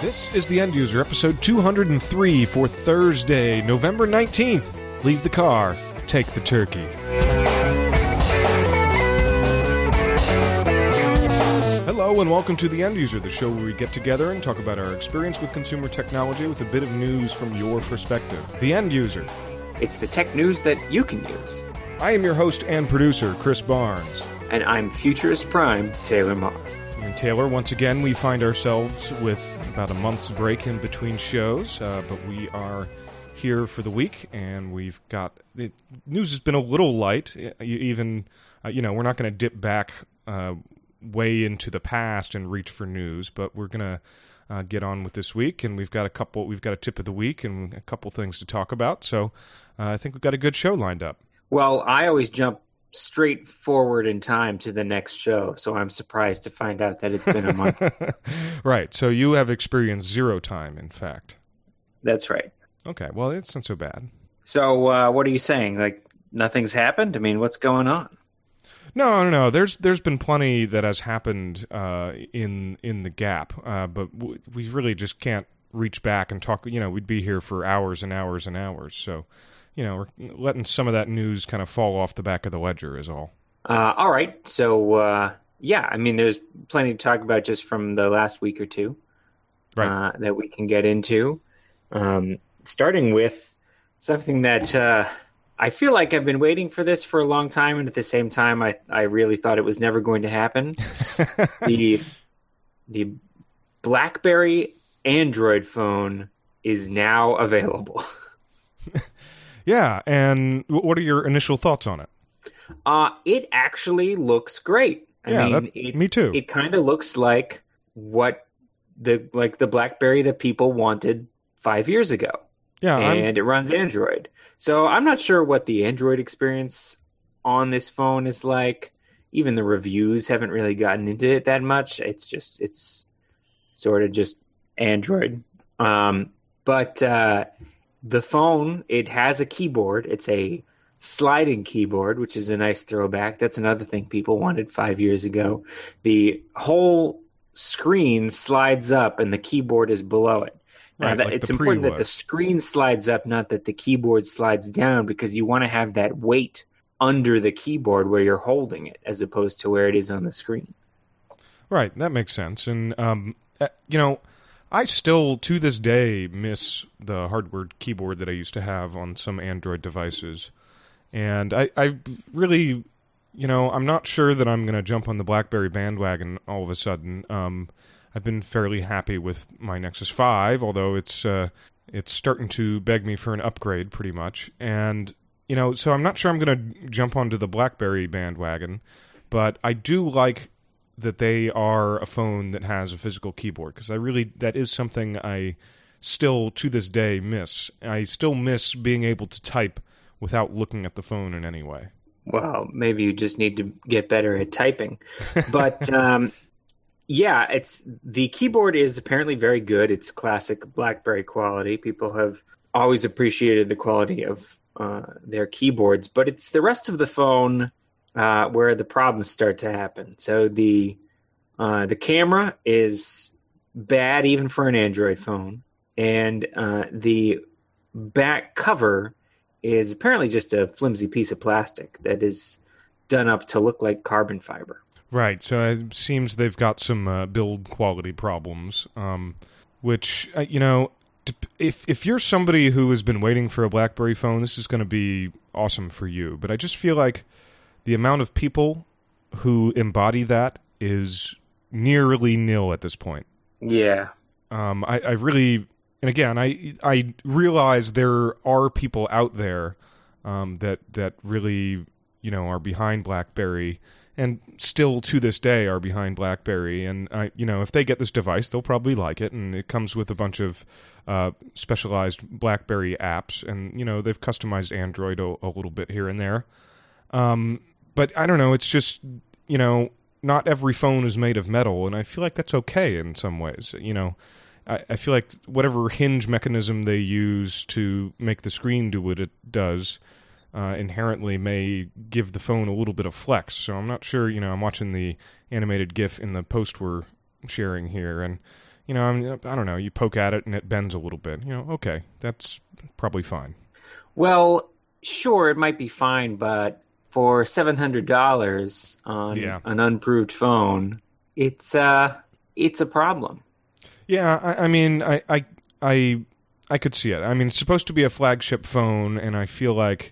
This is The End User, episode 203 for Thursday, November 19th. Leave the car, take the turkey. Hello and welcome to The End User, the show where we get together and talk about our experience with consumer technology with a bit of news from your perspective. The End User. It's the tech news that you can use. I am your host and producer, Chris Barnes. And I'm Futurist Prime, Taylor Marr. And Taylor, once again, we find ourselves with about a month's break in between shows, but we are here for the week, and we've got... The news has been a little light, even, we're not going to dip back way into the past and reach for news, but we're going to get on with this week, and we've got a tip of the week and a couple things to talk about, so I think we've got a good show lined up. Well, I always jump straight forward in time to the next show, so I'm surprised to find out that it's been a month. Right, so you have experienced zero time, in fact. That's right. Okay, well, it's not so bad. So, what are you saying? Like, nothing's happened? I mean, what's going on? No. There's been plenty that has happened in the gap, but we really just can't reach back and talk. We'd be here for hours and hours and hours, so... we're letting some of that news kind of fall off the back of the ledger is all. All right. So, there's plenty to talk about just from the last week or two that we can get into. Starting with something that I feel like I've been waiting for this for a long time, and at the same time, I really thought it was never going to happen. The BlackBerry Android phone is now available. Yeah, and what are your initial thoughts on it? It actually looks great. Me too. It kind of looks like what the BlackBerry that people wanted 5 years ago. Yeah, and it runs Android. So I'm not sure what the Android experience on this phone is like. Even the reviews haven't really gotten into it that much. It's sort of just Android. But the phone, it has a keyboard. It's a sliding keyboard, which is a nice throwback. That's another thing people wanted 5 years ago. The whole screen slides up and the keyboard is below it. Now, it's important that the screen slides up, not that the keyboard slides down, because you want to have that weight under the keyboard where you're holding it, as opposed to where it is on the screen. Right, that makes sense. And, I still, to this day, miss the hardware keyboard that I used to have on some Android devices. And I really, I'm not sure that I'm going to jump on the BlackBerry bandwagon all of a sudden. I've been fairly happy with my Nexus 5, although it's starting to beg me for an upgrade pretty much. And, so I'm not sure I'm going to jump onto the BlackBerry bandwagon, but I do like that they are a phone that has a physical keyboard, because that is something I still, to this day, miss. I still miss being able to type without looking at the phone in any way. Well, maybe you just need to get better at typing. But, the keyboard is apparently very good. It's classic BlackBerry quality. People have always appreciated the quality of their keyboards, but it's the rest of the phone where the problems start to happen. So the camera is bad even for an Android phone, and the back cover is apparently just a flimsy piece of plastic that is done up to look like carbon fiber. Right, so it seems they've got some build quality problems, which, if you're somebody who has been waiting for a BlackBerry phone, this is going to be awesome for you. But I just feel like the amount of people who embody that is nearly nil at this point. Yeah. I really, and again, I realize there are people out there that really, are behind BlackBerry, and still to this day are behind BlackBerry. And if they get this device, they'll probably like it, and it comes with a bunch of specialized BlackBerry apps, and they've customized Android a little bit here and there. But I don't know, it's just, not every phone is made of metal, and I feel like that's okay in some ways. I feel like whatever hinge mechanism they use to make the screen do what it does inherently may give the phone a little bit of flex. So I'm not sure, I'm watching the animated GIF in the post we're sharing here, and, I don't know, you poke at it and it bends a little bit. Okay, that's probably fine. Well, sure, it might be fine, but for $700 on an unproved phone, it's a problem. Yeah, I mean, I could see it. I mean, it's supposed to be a flagship phone, and I feel like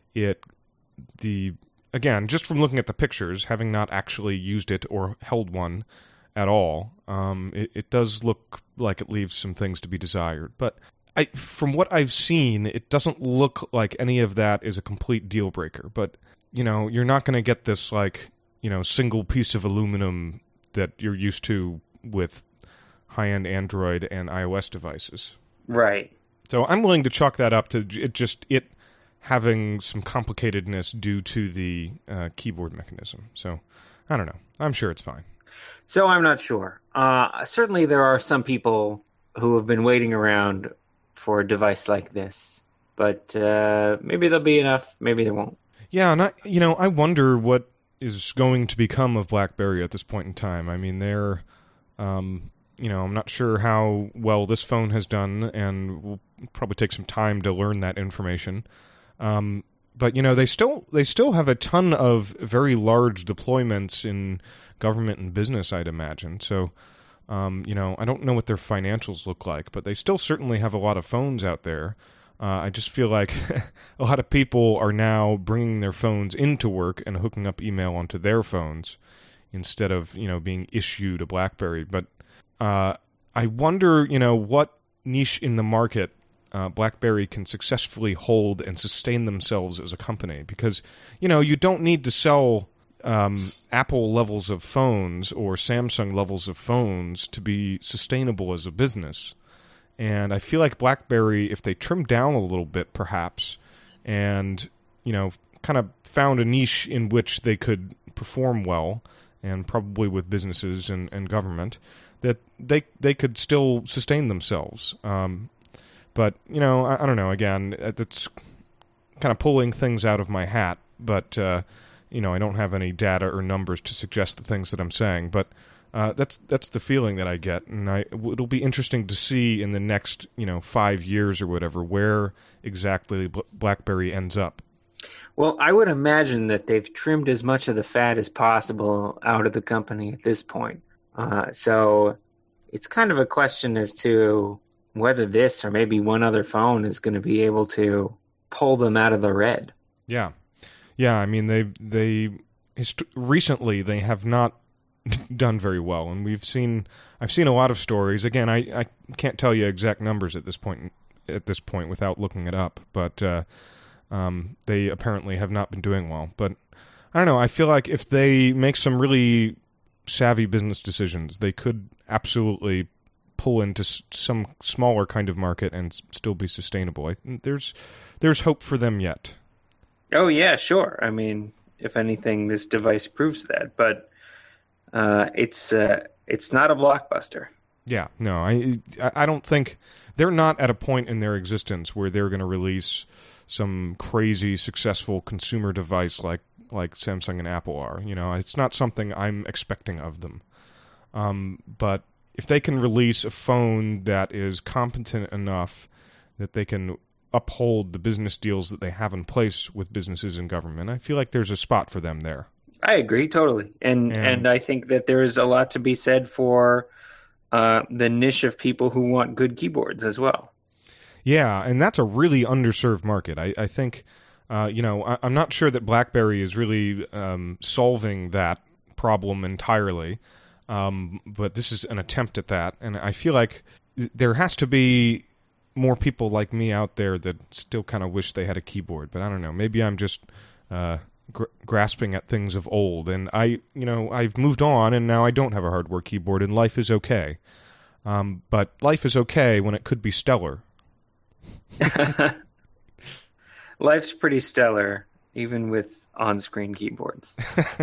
again, just from looking at the pictures, having not actually used it or held one at all, it does look like it leaves some things to be desired. But from what I've seen, it doesn't look like any of that is a complete deal breaker. But, you're not going to get this, single piece of aluminum that you're used to with high-end Android and iOS devices. Right. So I'm willing to chalk that up to it having some complicatedness due to the keyboard mechanism. So I don't know. I'm sure it's fine. So I'm not sure. Certainly there are some people who have been waiting around for a device like this, but maybe there'll be enough. Maybe there won't. Yeah, and I wonder what is going to become of BlackBerry at this point in time. I mean, they're, I'm not sure how well this phone has done, and we'll probably take some time to learn that information. But they still have a ton of very large deployments in government and business, I'd imagine. So, I don't know what their financials look like, but they still certainly have a lot of phones out there. I just feel like a lot of people are now bringing their phones into work and hooking up email onto their phones instead of, being issued a BlackBerry. But I wonder, what niche in the market BlackBerry can successfully hold and sustain themselves as a company. Because, you don't need to sell Apple levels of phones or Samsung levels of phones to be sustainable as a business. And I feel like BlackBerry, if they trimmed down a little bit, perhaps, and, kind of found a niche in which they could perform well, and probably with businesses and government, that they could still sustain themselves. But, I don't know, again, that's kind of pulling things out of my hat, but, I don't have any data or numbers to suggest the things that I'm saying, but that's the feeling that I get, and it'll be interesting to see in the next, 5 years or whatever, where exactly BlackBerry ends up. Well, I would imagine that they've trimmed as much of the fat as possible out of the company at this point. So it's kind of a question as to whether this or maybe one other phone is going to be able to pull them out of the red. Yeah. I mean, recently they have not done very well, and I've seen a lot of stories. Again, I can't tell you exact numbers at this point without looking it up, but they apparently have not been doing well. But I don't know, I feel like if they make some really savvy business decisions, they could absolutely pull into some smaller kind of market and still be sustainable. There's hope for them yet. Oh yeah, sure. I mean, if anything, this device proves that, but it's not a blockbuster. Yeah, no, I don't think they're not at a point in their existence where they're going to release some crazy successful consumer device like Samsung and Apple are. It's not something I'm expecting of them. But if they can release a phone that is competent enough that they can uphold the business deals that they have in place with businesses and government, I feel like there's a spot for them there. I agree totally, and I think that there is a lot to be said for the niche of people who want good keyboards as well. Yeah, and that's a really underserved market. I think, I'm not sure that BlackBerry is really solving that problem entirely, but this is an attempt at that, and I feel like there has to be more people like me out there that still kind of wish they had a keyboard. But I don't know, maybe I'm just grasping at things of old, and I've moved on, and now I don't have a hardware keyboard, and life is okay. But life is okay when it could be stellar. Life's pretty stellar, even with on-screen keyboards.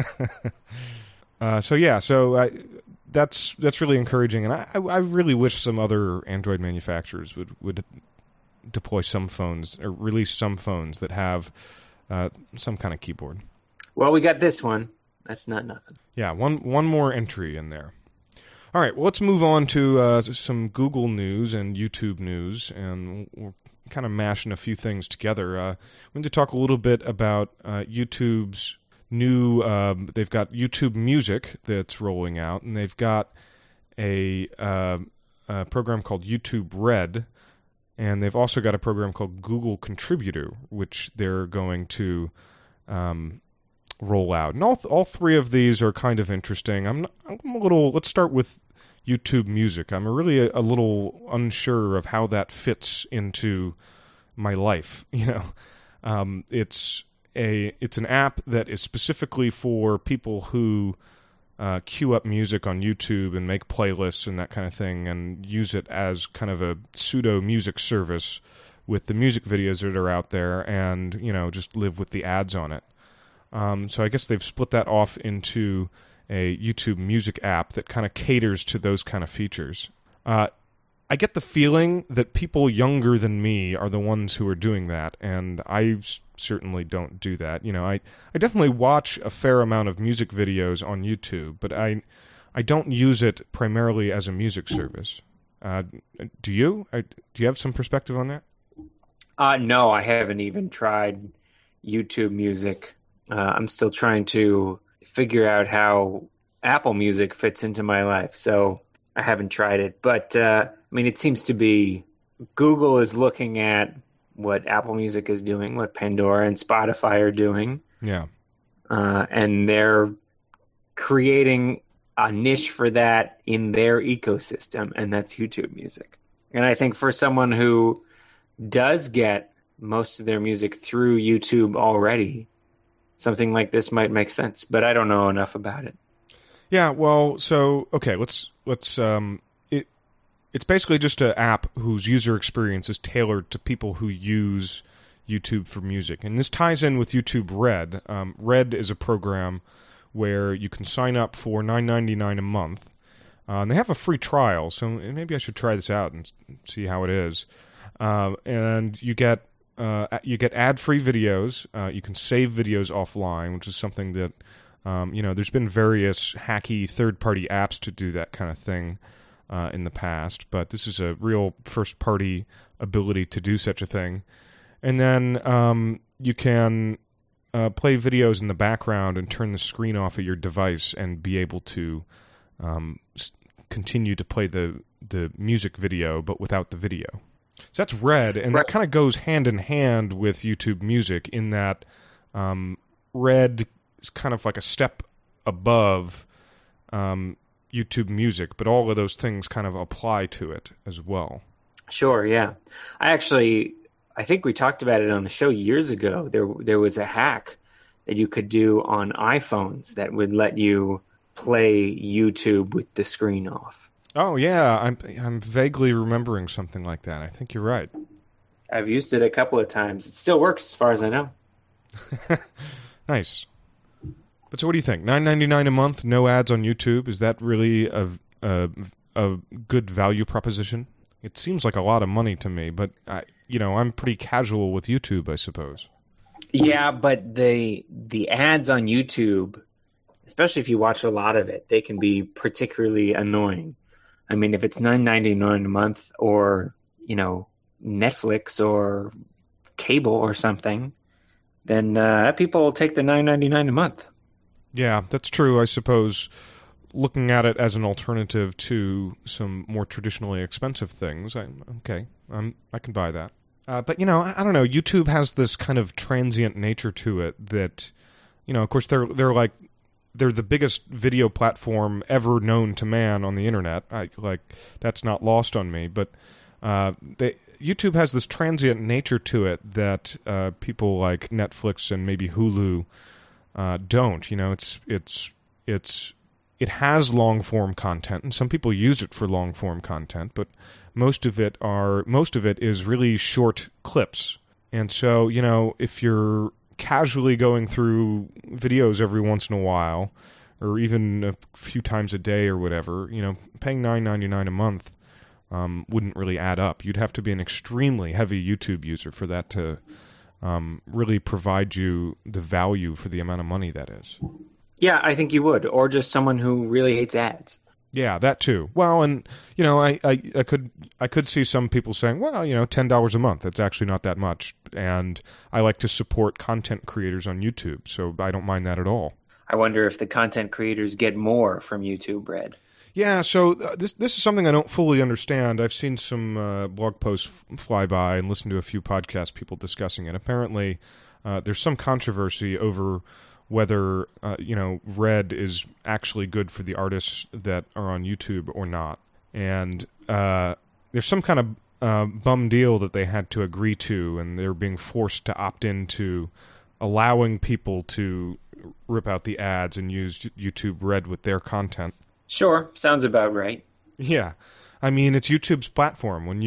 So that's really encouraging, and I really wish some other Android manufacturers would deploy some phones or release some phones that have some kind of keyboard. Well, we got this one. That's not nothing. Yeah, one more entry in there. All right, well, let's move on to some Google news and YouTube news, and we're kind of mashing a few things together. We need to talk a little bit about YouTube's new, they've got YouTube Music that's rolling out, and they've got a program called YouTube Red, and they've also got a program called Google Contributor, which they're going to roll out. And all three of these are kind of interesting. I'm a little, let's start with YouTube Music. I'm really a little unsure of how that fits into my life. It's an app that is specifically for people who queue up music on YouTube and make playlists and that kind of thing, and use it as kind of a pseudo music service with the music videos that are out there, and just live with the ads on it. So I guess they've split that off into a YouTube Music app that kind of caters to those kind of features. I get the feeling that people younger than me are the ones who are doing that, and I certainly don't do that. I definitely watch a fair amount of music videos on YouTube, but I don't use it primarily as a music service. Do you? Do you have some perspective on that? No, I haven't even tried YouTube Music. I'm still trying to figure out how Apple Music fits into my life, so I haven't tried it. But, it seems to be Google is looking at what Apple Music is doing, what Pandora and Spotify are doing. Yeah. And they're creating a niche for that in their ecosystem, and that's YouTube Music. And I think for someone who does get most of their music through YouTube already, something like this might make sense, but I don't know enough about it. Yeah, well, so okay, let's it's basically just an app whose user experience is tailored to people who use YouTube for music, and this ties in with YouTube Red. Red is a program where you can sign up for $9.99 a month, and they have a free trial, so maybe I should try this out and see how it is. And you get ad-free videos. You can save videos offline, which is something that, there's been various hacky third-party apps to do that kind of thing in the past, but this is a real first-party ability to do such a thing. And then you can play videos in the background and turn the screen off of your device and be able to continue to play the music video, but without the video. So that's Red, and that kind of goes hand in hand with YouTube Music in that Red is kind of like a step above YouTube Music, but all of those things kind of apply to it as well. Sure, yeah. I think we talked about it on the show years ago. There was a hack that you could do on iPhones that would let you play YouTube with the screen off. Oh yeah, I'm vaguely remembering something like that. I think you're right. I've used it a couple of times. It still works as far as I know. Nice. But so what do you think? $9.99 a month, no ads on YouTube. Is that really a good value proposition? It seems like a lot of money to me, but I'm pretty casual with YouTube, I suppose. Yeah, but the ads on YouTube, especially if you watch a lot of it, they can be particularly annoying. If it's $9.99 a month, or Netflix or cable or something, then people will take the $9.99 a month. Yeah, that's true. I suppose looking at it as an alternative to some more traditionally expensive things, I can buy that. But I don't know. YouTube has this kind of transient nature to it that, of course, they're the biggest video platform ever known to man on the internet. That's not lost on me. But YouTube has this transient nature to it that people like Netflix and maybe Hulu don't. It has long form content, and some people use it for long form content, but most of it is really short clips. And so, if you're casually going through videos every once in a while, or even a few times a day or whatever, paying $9.99 a month wouldn't really add up. You'd have to be an extremely heavy YouTube user for that to really provide you the value for the amount of money that is. Yeah, I think you would, or just someone who really hates ads. Yeah, that too. Well, and I could see some people saying, well, $10 a month, that's actually not that much, and I like to support content creators on YouTube, so I don't mind that at all. I wonder if the content creators get more from YouTube Red. Yeah, so this is something I don't fully understand. I've seen some blog posts fly by and listened to a few podcast people discussing it. Apparently, there's some controversy over whether Red is actually good for the artists that are on YouTube or not. And there's some kind of bum deal that they had to agree to, and they're being forced to opt into allowing people to rip out the ads and use YouTube Red with their content. Sure, sounds about right. Yeah. I mean, it's YouTube's platform. When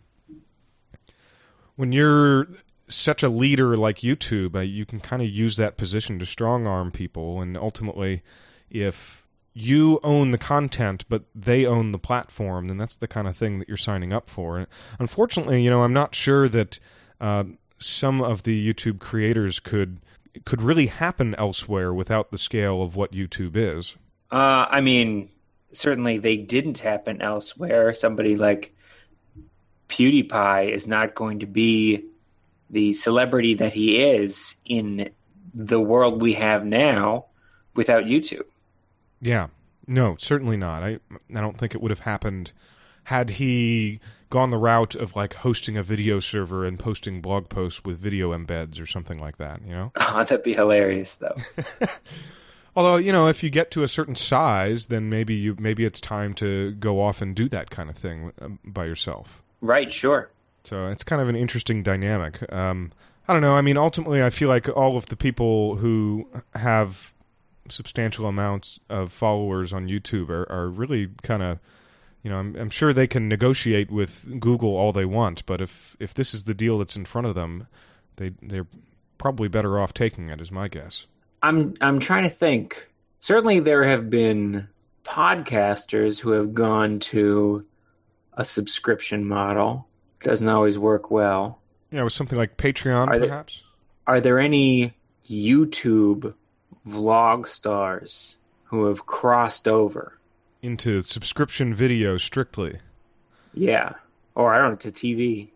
you're such a leader like YouTube, you can kind of use that position to strong-arm people, and ultimately, if you own the content but they own the platform, then that's the kind of thing that you're signing up for. And unfortunately, I'm not sure that some of the YouTube creators could really happen elsewhere without the scale of what YouTube is. I mean, certainly they didn't happen elsewhere. Somebody like PewDiePie is not going to be the celebrity that he is in the world we have now without YouTube. Yeah. No, certainly not. I don't think it would have happened had he gone the route of like hosting a video server and posting blog posts with video embeds or something like that, Oh, that'd be hilarious, though. Although, if you get to a certain size, then maybe it's time to go off and do that kind of thing by yourself. Right, sure. So it's kind of an interesting dynamic. I don't know. I mean, ultimately, I feel like all of the people who have substantial amounts of followers on YouTube are really kind of, I'm sure they can negotiate with Google all they want, but if this is the deal that's in front of them, they're probably better off taking it, is my guess. I'm trying to think. Certainly there have been podcasters who have gone to a subscription model. Doesn't always work well. Yeah, with something like Patreon, perhaps? Are there any YouTube vlog stars who have crossed over into subscription video strictly? Yeah. Or, I don't know, to TV.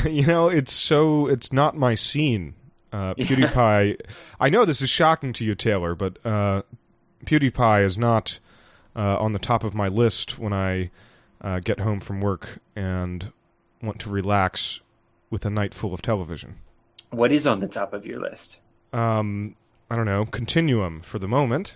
It's not my scene. PewDiePie, I know this is shocking to you, Taylor, but PewDiePie is not on the top of my list when I get home from work and want to relax with a night full of television. What is on the top of your list? I don't know, Continuum for the moment.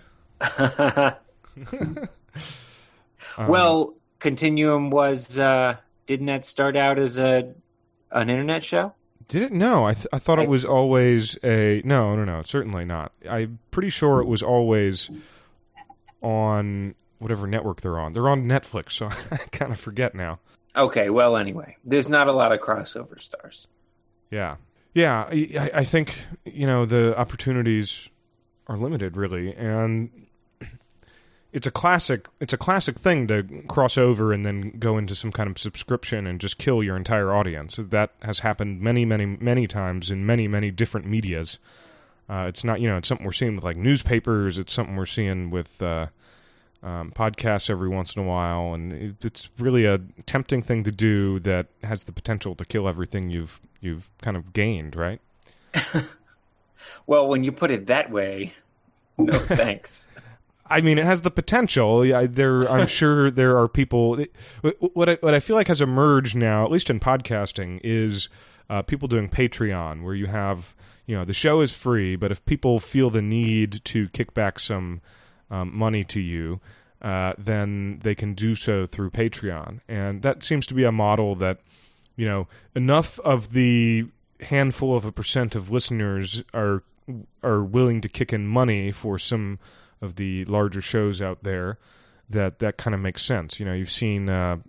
Well, Continuum was, didn't that start out as an internet show? Did it? No, I thought it was always a... No, certainly not. I'm pretty sure it was always on whatever network they're on. They're on Netflix, so I kind of forget now. Okay, well, anyway, there's not a lot of crossover stars. Yeah. Yeah, I think, the opportunities are limited, really, and it's a classic thing to cross over and then go into some kind of subscription and just kill your entire audience. That has happened many, many, many times in many, many different medias. It's not, it's something we're seeing with like newspapers. It's something we're seeing with podcasts every once in a while, and it's really a tempting thing to do that has the potential to kill everything you've kind of gained, right? Well, when you put it that way, no thanks. I mean, it has the potential. I'm sure there are people. What I feel like has emerged now, at least in podcasting, is people doing Patreon, where you have, the show is free, but if people feel the need to kick back some money to you, then they can do so through Patreon, and that seems to be a model that, enough of the handful of a percent of listeners are willing to kick in money for some of the larger shows out there, that kind of makes sense. You've seen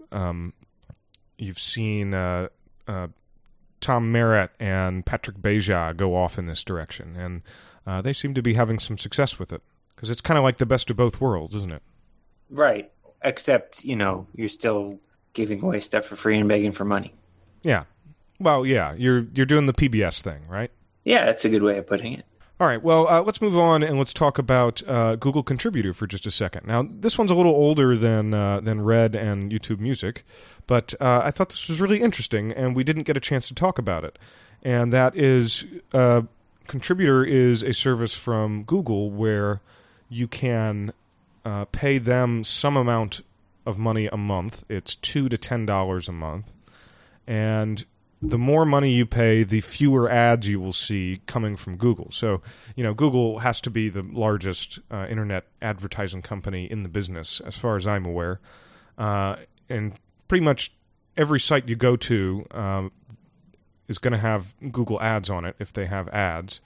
Tom Merritt and Patrick Beja go off in this direction, and they seem to be having some success with it, because it's kind of like the best of both worlds, isn't it? Right. Except, you're still giving away stuff for free and begging for money. Yeah. Well, yeah, you're doing the PBS thing, right? Yeah, that's a good way of putting it. All right, well, let's move on and let's talk about Google Contributor for just a second. Now, this one's a little older than Red and YouTube Music, but I thought this was really interesting, and we didn't get a chance to talk about it. And that is, Contributor is a service from Google where you can pay them some amount of money a month. It's $2 to $10 a month, and the more money you pay, the fewer ads you will see coming from Google. So, Google has to be the largest internet advertising company in the business, as far as I'm aware. And pretty much every site you go to is going to have Google ads on it if they have ads.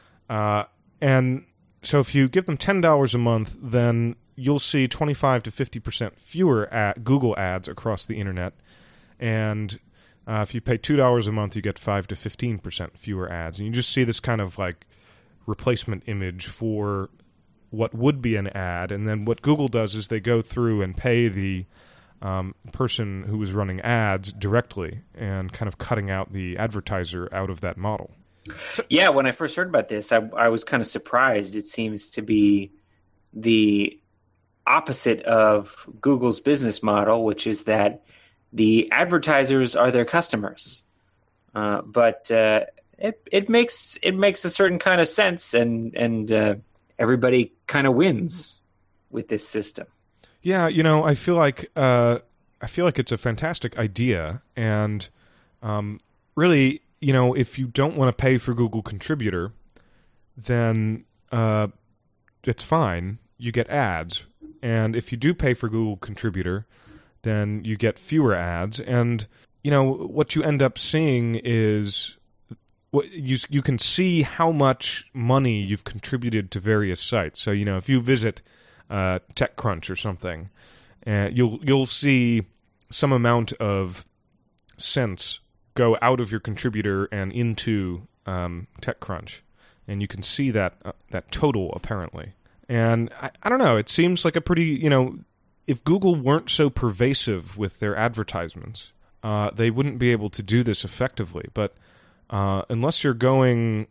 And so if you give them $10 a month, then you'll see 25 to 50% fewer Google ads across the internet. And if you pay $2 a month, you get 5 to 15% fewer ads. And you just see this kind of like replacement image for what would be an ad. And then what Google does is they go through and pay the person who was running ads directly and kind of cutting out the advertiser out of that model. Yeah, when I first heard about this, I was kind of surprised. It seems to be the opposite of Google's business model, which is that the advertisers are their customers, but it makes a certain kind of sense, and everybody kind of wins with this system. Yeah, I feel like it's a fantastic idea, and really, if you don't want to pay for Google Contributor, then it's fine. You get ads, and if you do pay for Google Contributor, then you get fewer ads. And, what you end up seeing is you can see how much money you've contributed to various sites. So, if you visit TechCrunch or something, you'll see some amount of cents go out of your contributor and into TechCrunch. And you can see that total, apparently. And I don't know, it seems like a pretty, if Google weren't so pervasive with their advertisements, they wouldn't be able to do this effectively. But unless you're going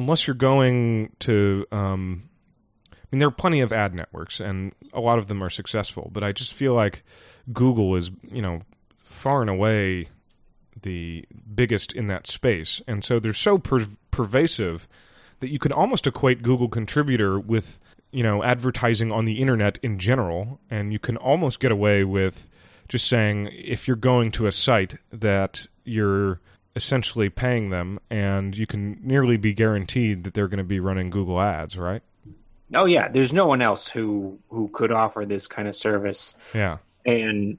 to, there are plenty of ad networks, and a lot of them are successful. But I just feel like Google is, far and away the biggest in that space, and so they're so pervasive that you can almost equate Google Contributor with advertising on the internet in general, and you can almost get away with just saying if you're going to a site that you're essentially paying them, and you can nearly be guaranteed that they're going to be running Google ads, right? Oh yeah, there's no one else who could offer this kind of service. Yeah, and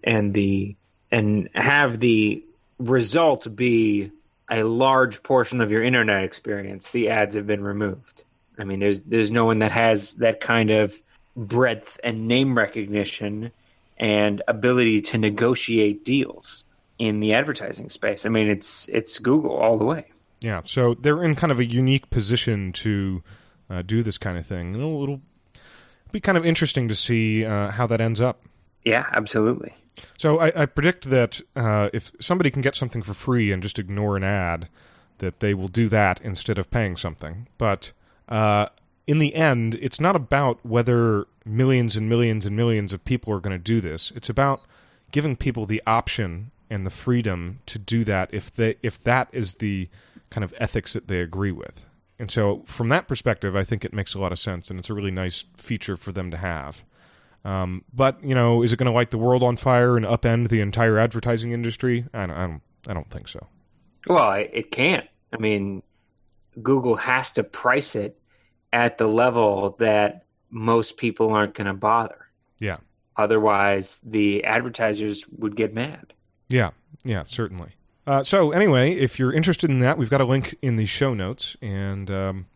have the result be a large portion of your internet experience. The ads have been removed. I mean, there's no one that has that kind of breadth and name recognition and ability to negotiate deals in the advertising space. I mean, it's Google all the way. Yeah, so they're in kind of a unique position to do this kind of thing. It'll be kind of interesting to see how that ends up. Yeah, absolutely. So I predict that if somebody can get something for free and just ignore an ad, that they will do that instead of paying something. But in the end, it's not about whether millions and millions and millions of people are going to do this. It's about giving people the option and the freedom to do that if that is the kind of ethics that they agree with. And so from that perspective, I think it makes a lot of sense, and it's a really nice feature for them to have. But, is it going to light the world on fire and upend the entire advertising industry? I don't think so. Well, it can't. I mean, Google has to price it at the level that most people aren't going to bother. Yeah. Otherwise, the advertisers would get mad. Yeah, certainly. So anyway, if you're interested in that, we've got a link in the show notes, and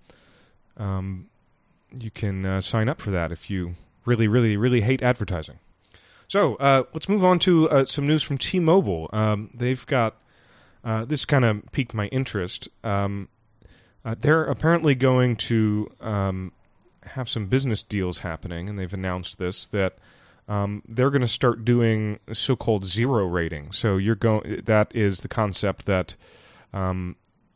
you can sign up for that if you really, really, really hate advertising. So let's move on to some news from T-Mobile. They've got this kind of piqued my interest. They're apparently going to have some business deals happening, and they've announced this, that they're going to start doing so-called zero rating. So that is the concept that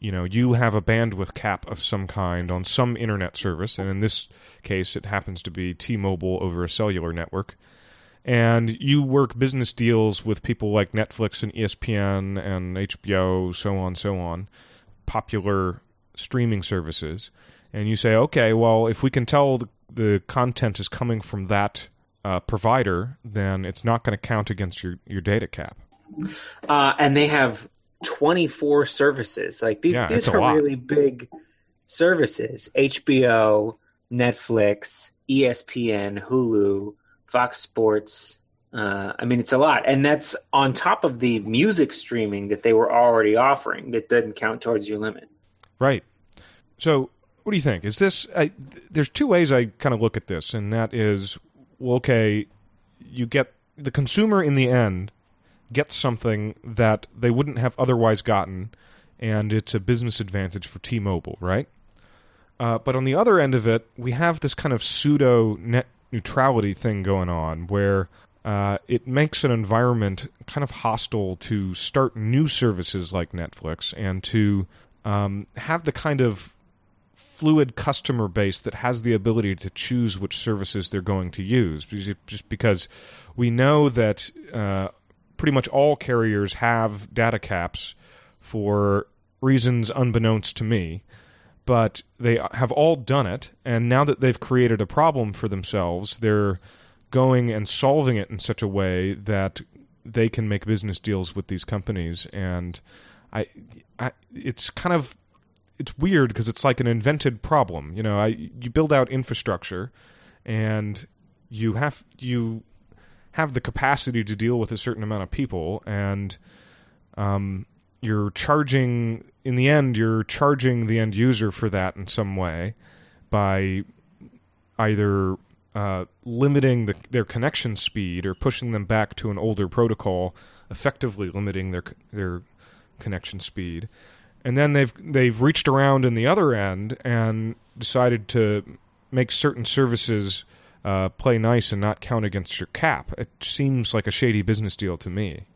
you have a bandwidth cap of some kind on some internet service, and in this case, it happens to be T-Mobile over a cellular network, and you work business deals with people like Netflix and ESPN and HBO, so on, popular streaming services, and you say, okay, well, if we can tell the content is coming from that provider, then it's not going to count against your data cap. And they have 24 services. Like these are really big services. HBO, Netflix, ESPN, Hulu, Fox Sports. It's a lot. And that's on top of the music streaming that they were already offering that doesn't count towards your limit. Right. So what do you think? Is this there's two ways I kind of look at this, and that is, well, okay, you get the consumer in the end gets something that they wouldn't have otherwise gotten, and it's a business advantage for T-Mobile, right? But on the other end of it, we have this kind of pseudo net neutrality thing going on where it makes an environment kind of hostile to start new services like Netflix and to have the kind of fluid customer base that has the ability to choose which services they're going to use. Just because we know that pretty much all carriers have data caps for reasons unbeknownst to me, but they have all done it, and now that they've created a problem for themselves, they're going and solving it in such a way that they can make business deals with these companies. And it's kind of, it's weird because it's like an invented problem. You build out infrastructure, and you have the capacity to deal with a certain amount of people, and you're charging the end user for that in some way by either limiting their connection speed or pushing them back to an older protocol, effectively limiting their connection speed. And then they've reached around in the other end and decided to make certain services play nice and not count against your cap. It seems like a shady business deal to me.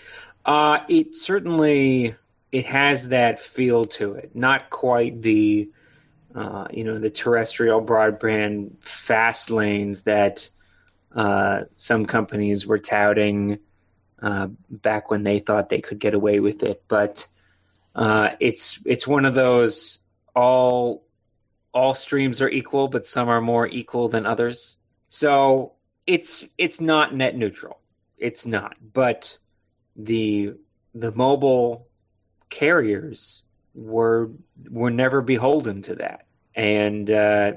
It has that feel to it. Not quite the terrestrial broadband fast lanes that some companies were touting back when they thought they could get away with it. But it's one of those all streams are equal, but some are more equal than others. So it's not net neutral. It's not. But the mobile carriers were never beholden to that. And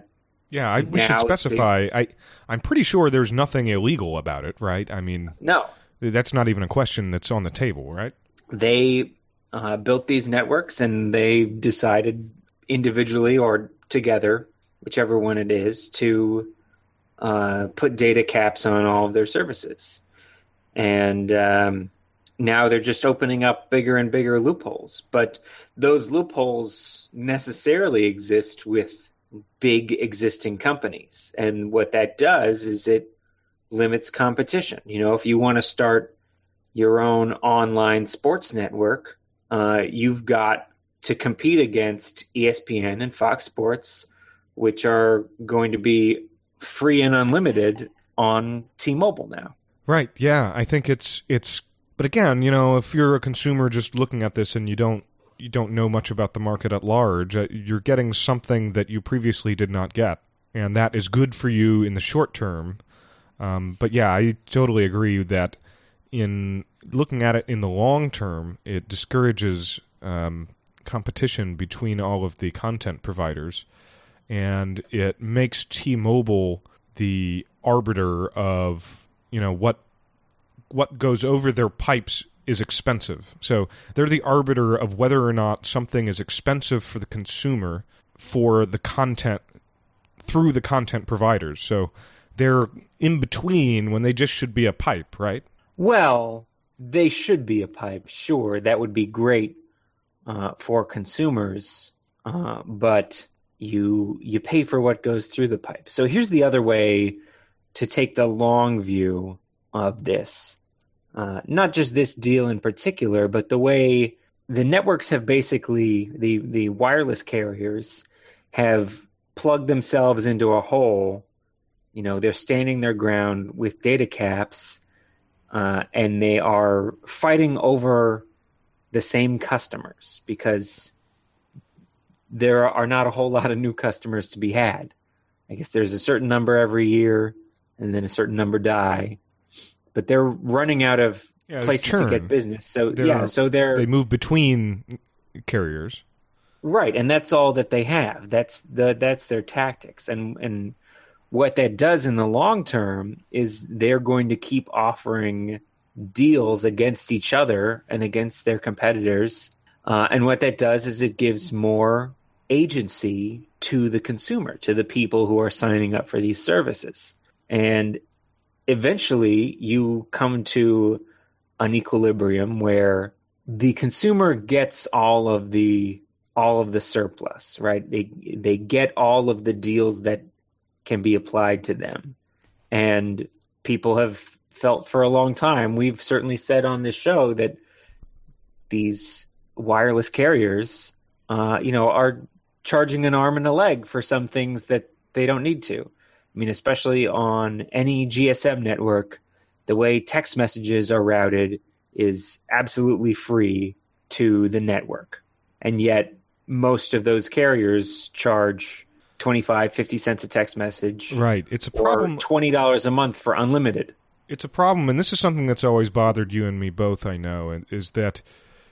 we should specify. I'm pretty sure there's nothing illegal about it, right? I mean, no, that's not even a question that's on the table, right? They built these networks, and they decided individually or together, whichever one it is, to put data caps on all of their services. And now they're just opening up bigger and bigger loopholes. But those loopholes necessarily exist with big existing companies. And what that does is it limits competition. If you want to start your own online sports network, you've got to compete against ESPN and Fox Sports, which are going to be free and unlimited on T-Mobile now. Right. Yeah, I think it's. But again, if you're a consumer just looking at this and you don't know much about the market at large, you're getting something that you previously did not get, and that is good for you in the short term. But yeah, I totally agree that in looking at it in the long term, it discourages competition between all of the content providers, and it makes T-Mobile the arbiter of what goes over their pipes is expensive. So they're the arbiter of whether or not something is expensive for the consumer for the content through the content providers. So they're in between when they just should be a pipe, right? Well, they should be a pipe, sure. That would be great for consumers, but you pay for what goes through the pipe. So here's the other way to take the long view of this. Not just this deal in particular, but the way the networks have basically the wireless carriers have plugged themselves into a hole. You know, they're standing their ground with data caps, and they are fighting over the same customers because there are not a whole lot of new customers to be had. I guess there's a certain number every year, and then a certain number die. But they're running out of places to get business. So they move between carriers. Right, and that's all that they have. That's their tactics. And what that does in the long term is they're going to keep offering deals against each other and against their competitors. And what that does is it gives more agency to the consumer, to the people who are signing up for these services. And eventually you come to an equilibrium where the consumer gets all of the surplus, right? They get all of the deals that can be applied to them. And people have felt for a long time, we've certainly said on this show that these wireless carriers, are charging an arm and a leg for some things that they don't need to. I mean, especially on any GSM network, the way text messages are routed is absolutely free to the network. And yet most of those carriers charge 25, 50 cents a text message. Right. It's a problem. Or $20 a month for unlimited. It's a problem, and this is something that's always bothered you and me both, I know, is that,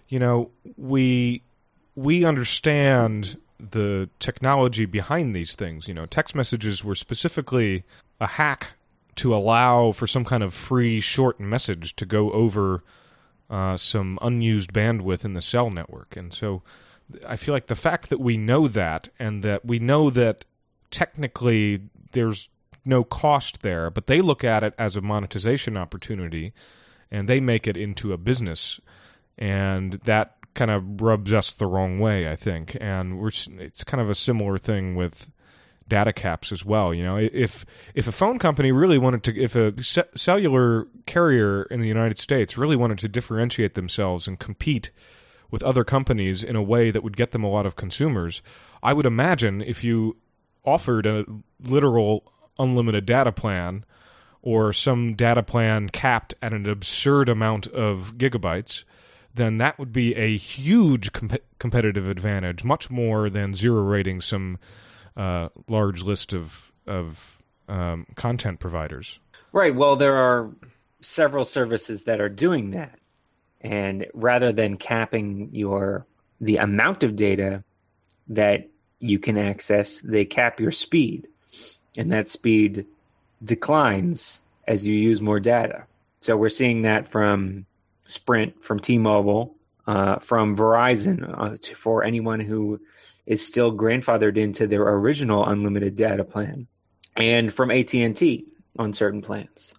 we understand the technology behind these things. Text messages were specifically a hack to allow for some kind of free short message to go over some unused bandwidth in the cell network. And so I feel like the fact that we know that, and that we know that technically there's no cost there, but they look at it as a monetization opportunity, and they make it into a business, and that kind of rubs us the wrong way, I think. And it's kind of a similar thing with data caps as well. If a phone company really wanted to, if a cellular carrier in the United States really wanted to differentiate themselves and compete with other companies in a way that would get them a lot of consumers, I would imagine if you offered a literal unlimited data plan, or some data plan capped at an absurd amount of gigabytes, then that would be a huge competitive advantage, much more than zero rating some large list of content providers. Right. Well, there are several services that are doing that. And rather than capping the amount of data that you can access, they cap your speed. And that speed declines as you use more data. So we're seeing that from Sprint, from T-Mobile, from Verizon, for anyone who is still grandfathered into their original unlimited data plan, and from AT&T on certain plans.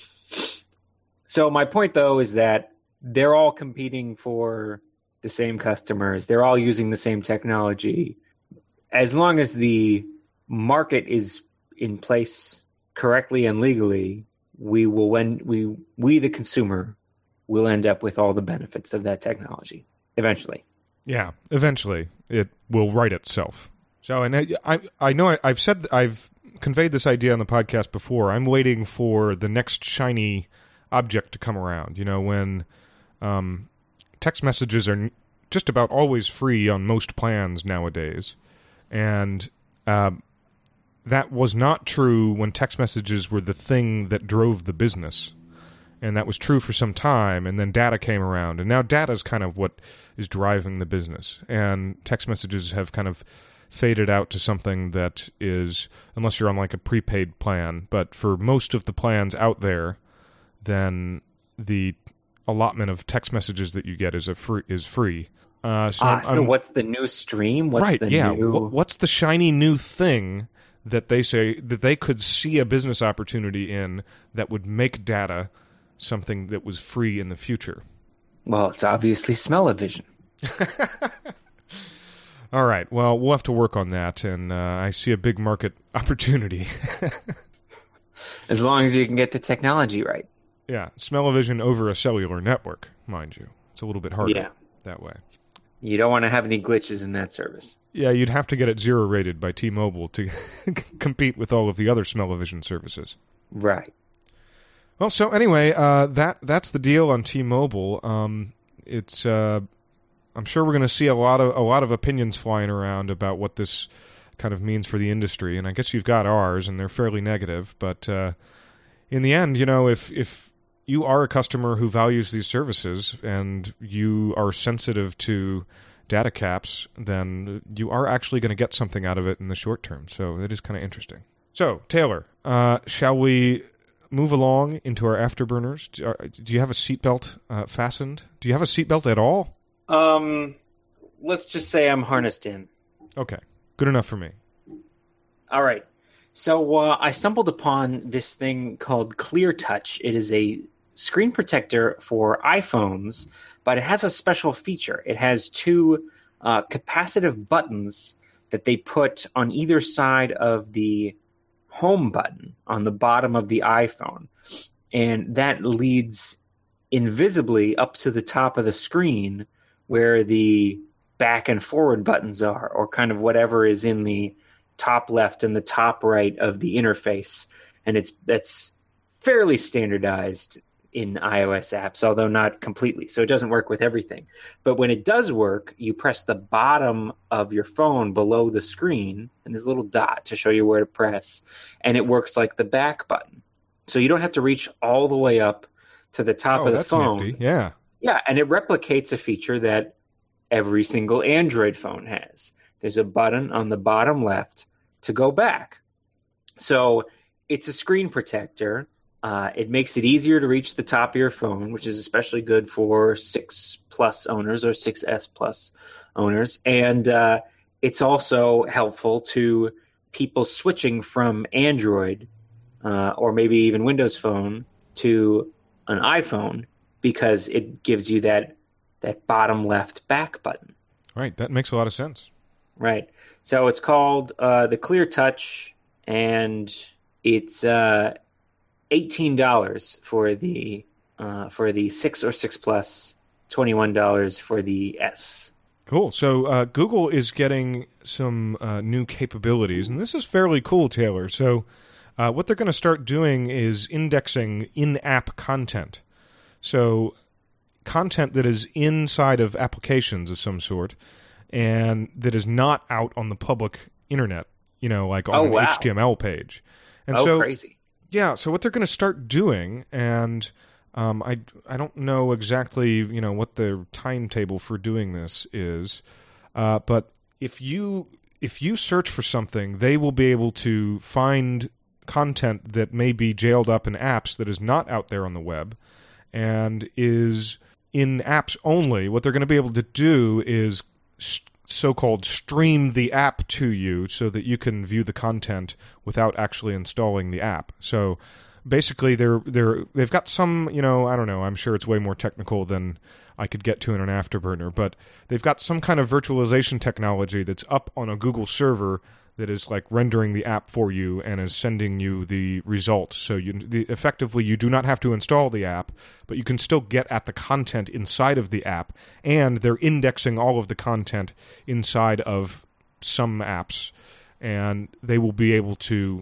So my point, though, is that they're all competing for the same customers. They're all using the same technology. As long as the market is in place correctly and legally, we the consumer will end up with all the benefits of that technology eventually. Yeah, eventually it will right itself. So, and I know I've conveyed this idea on the podcast before. I'm waiting for the next shiny object to come around. When text messages are just about always free on most plans nowadays, and that was not true when text messages were the thing that drove the business. And that was true for some time, and then data came around, and now data is kind of what is driving the business. And text messages have kind of faded out to something that is, unless you're on like a prepaid plan, but for most of the plans out there, then the allotment of text messages that you get is free. So what's the new stream? What's What's the shiny new thing that they say that they could see a business opportunity in that would make data something that was free in the future? Well, it's obviously smell-o-vision. All right. Well, we'll have to work on that, and I see a big market opportunity. As long as you can get the technology right. Yeah, smell-o-vision over a cellular network, mind you. It's a little bit harder that way. You don't want to have any glitches in that service. Yeah, you'd have to get it 0 rated by T-Mobile to compete with all of the other smell-o-vision services. Right. Well, so anyway, that's the deal on T-Mobile. It's I'm sure we're going to see a lot of opinions flying around about what this kind of means for the industry, and I guess you've got ours, and they're fairly negative. But in the end, if you are a customer who values these services and you are sensitive to data caps, then you are actually going to get something out of it in the short term. So it is kind of interesting. So, Taylor, shall we move along into our afterburners? Do you have a seatbelt fastened? Do you have a seatbelt at all? Let's just say I'm harnessed in. Okay, good enough for me. All right. So I stumbled upon this thing called ClearTouch. It is a screen protector for iPhones, but it has a special feature. It has two capacitive buttons that they put on either side of the home button on the bottom of the iPhone. And that leads invisibly up to the top of the screen where the back and forward buttons are, or kind of whatever is in the top left and the top right of the interface. And that's fairly standardized in iOS apps, although not completely. So it doesn't work with everything. But when it does work, you press the bottom of your phone below the screen, and there's a little dot to show you where to press, and it works like the back button. So you don't have to reach all the way up to the top of the phone. Nifty. Yeah. Yeah, and it replicates a feature that every single Android phone has. There's a button on the bottom left to go back. So it's a screen protector. It makes it easier to reach the top of your phone, which is especially good for 6 Plus owners or 6S Plus owners. And it's also helpful to people switching from Android or maybe even Windows Phone to an iPhone, because it gives you that bottom left back button. Right, that makes a lot of sense. Right. So it's called the ClearTouch, and it's $18 for the 6 or 6 Plus, $21 for the S. Cool. So Google is getting some new capabilities, and this is fairly cool, Taylor. So what they're going to start doing is indexing in-app content. So content that is inside of applications of some sort and that is not out on the public internet, like on an HTML page. And so, crazy. Yeah, so what they're going to start doing, and I don't know exactly, what the timetable for doing this is, but if you search for something, they will be able to find content that may be jailed up in apps that is not out there on the web and is in apps only. What they're going to be able to do is so-called stream the app to you so that you can view the content without actually installing the app. So basically they've got some, I don't know, I'm sure it's way more technical than I could get to in an afterburner, but they've got some kind of virtualization technology that's up on a Google server that is like rendering the app for you and is sending you the results. So effectively you do not have to install the app, but you can still get at the content inside of the app, and they're indexing all of the content inside of some apps, and they will be able to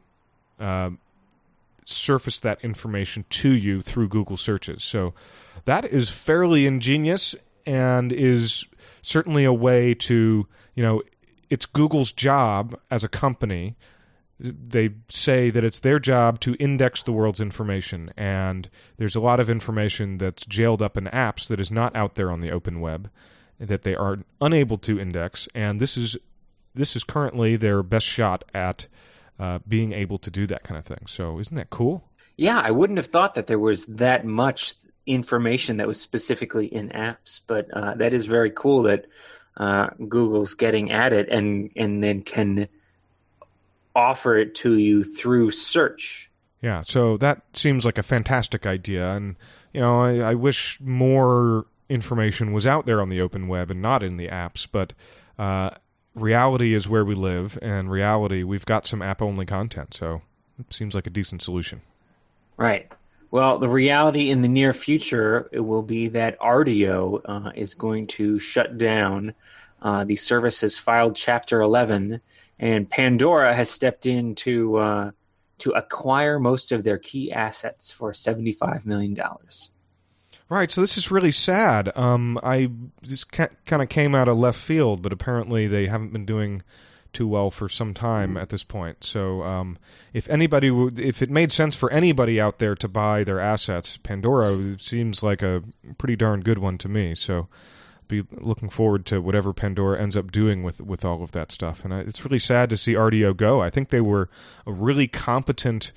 surface that information to you through Google searches. So that is fairly ingenious and is certainly a way to, it's Google's job as a company. They say that it's their job to index the world's information, and there's a lot of information that's jailed up in apps that is not out there on the open web that they are unable to index, and this is currently their best shot at being able to do that kind of thing. So isn't that cool? Yeah, I wouldn't have thought that there was that much information that was specifically in apps, but that is very cool that Google's getting at it and then can offer it to you through search. Yeah, so that seems like a fantastic idea, and I wish more information was out there on the open web and not in the apps, but reality is where we live, and reality, we've got some app-only content, so it seems like a decent solution. Right. Well, the reality in the near future it will be that Rdio is going to shut down. The service has filed Chapter 11, and Pandora has stepped in to acquire most of their key assets for $75 million. Right, so this is really sad. This kind of came out of left field, but apparently they haven't been doing too well for some time at this point. So if it made sense for anybody out there to buy their assets, Pandora seems like a pretty darn good one to me. So be looking forward to whatever Pandora ends up doing with all of that stuff. And it's really sad to see RDO go. I think they were a really competent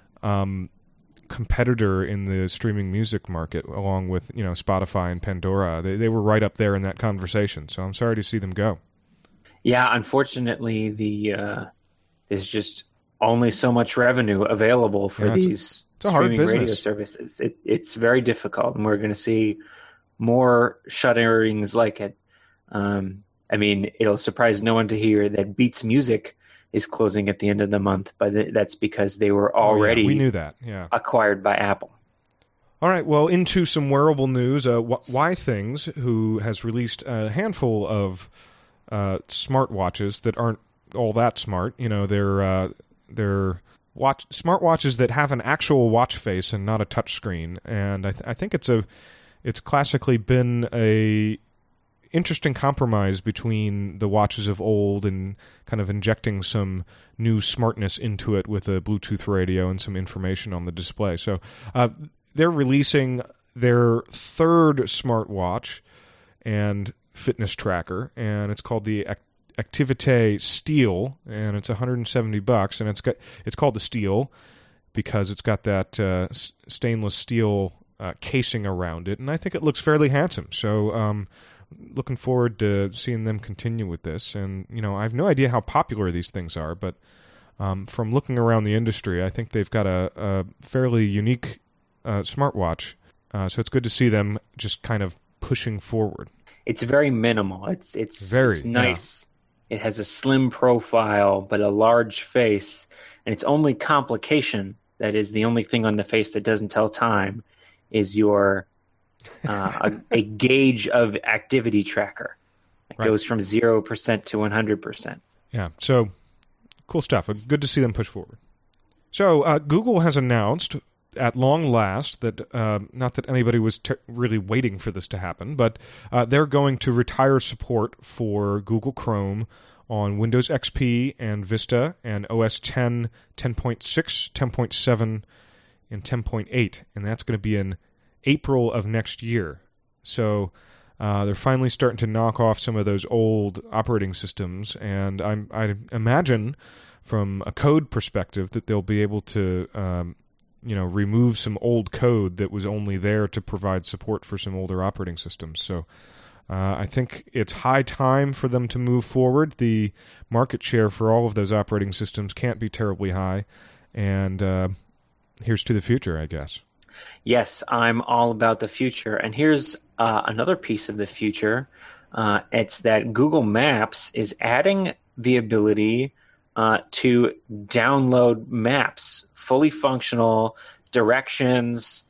competitor in the streaming music market, along with Spotify and Pandora. They were right up there in that conversation. So I'm sorry to see them go. Yeah, unfortunately, there's just only so much revenue available for these streaming radio services. It's very difficult, and we're going to see more shutterings like it. I mean, it'll surprise no one to hear that Beats Music is closing at the end of the month, but that's because they were already we knew that. Yeah. Acquired by Apple. All right, well, into some wearable news. Whythings, who has released a handful of smartwatches that aren't all that smart. They're smartwatches that have an actual watch face and not a touch screen. And I think it's classically been a interesting compromise between the watches of old and kind of injecting some new smartness into it with a Bluetooth radio and some information on the display. So they're releasing their third smartwatch and fitness tracker, and it's called the Activité Steel, and it's $170, and it's called the Steel because it's got that stainless steel casing around it, and I think it looks fairly handsome. So looking forward to seeing them continue with this. And I have no idea how popular these things are, but from looking around the industry, I think they've got a fairly unique smartwatch. So it's good to see them just kind of pushing forward. It's very minimal. It's nice. Yeah. It has a slim profile, but a large face. And its only complication, that is the only thing on the face that doesn't tell time, is your a gauge of activity tracker. It goes from 0% to 100%. Yeah, so cool stuff. Good to see them push forward. So Google has announced at long last that, not that anybody was really waiting for this to happen, but they're going to retire support for Google Chrome on Windows XP and Vista and OS X, 10.6, 10.7, and 10.8. And that's going to be in April of next year. So they're finally starting to knock off some of those old operating systems, and I imagine from a code perspective that they'll be able to remove some old code that was only there to provide support for some older operating systems. So I think it's high time for them to move forward. The market share for all of those operating systems can't be terribly high, and here's to the future, I guess. Yes, I'm all about the future. And here's another piece of the future. It's that Google Maps is adding the ability to download maps, fully functional directions,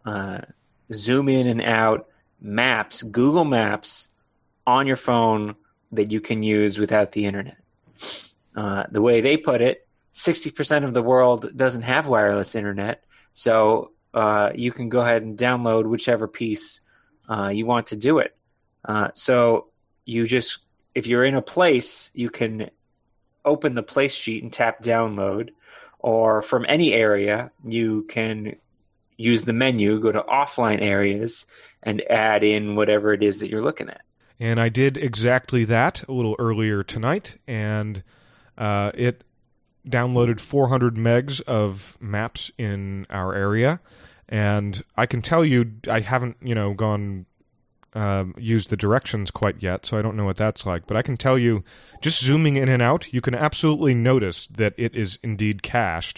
zoom in and out maps, Google Maps on your phone that you can use without the internet. The way they put it, 60% of the world doesn't have wireless internet, so you can go ahead and download whichever piece you want to do it. So if you're in a place, you can open the place sheet and tap download, or from any area, you can use the menu, go to offline areas, and add in whatever it is that you're looking at. And I did exactly that a little earlier tonight, and it downloaded 400 megs of maps in our area. And I can tell you, I haven't, gone used the directions quite yet, so I don't know what that's like. But I can tell you, just zooming in and out, you can absolutely notice that it is indeed cached.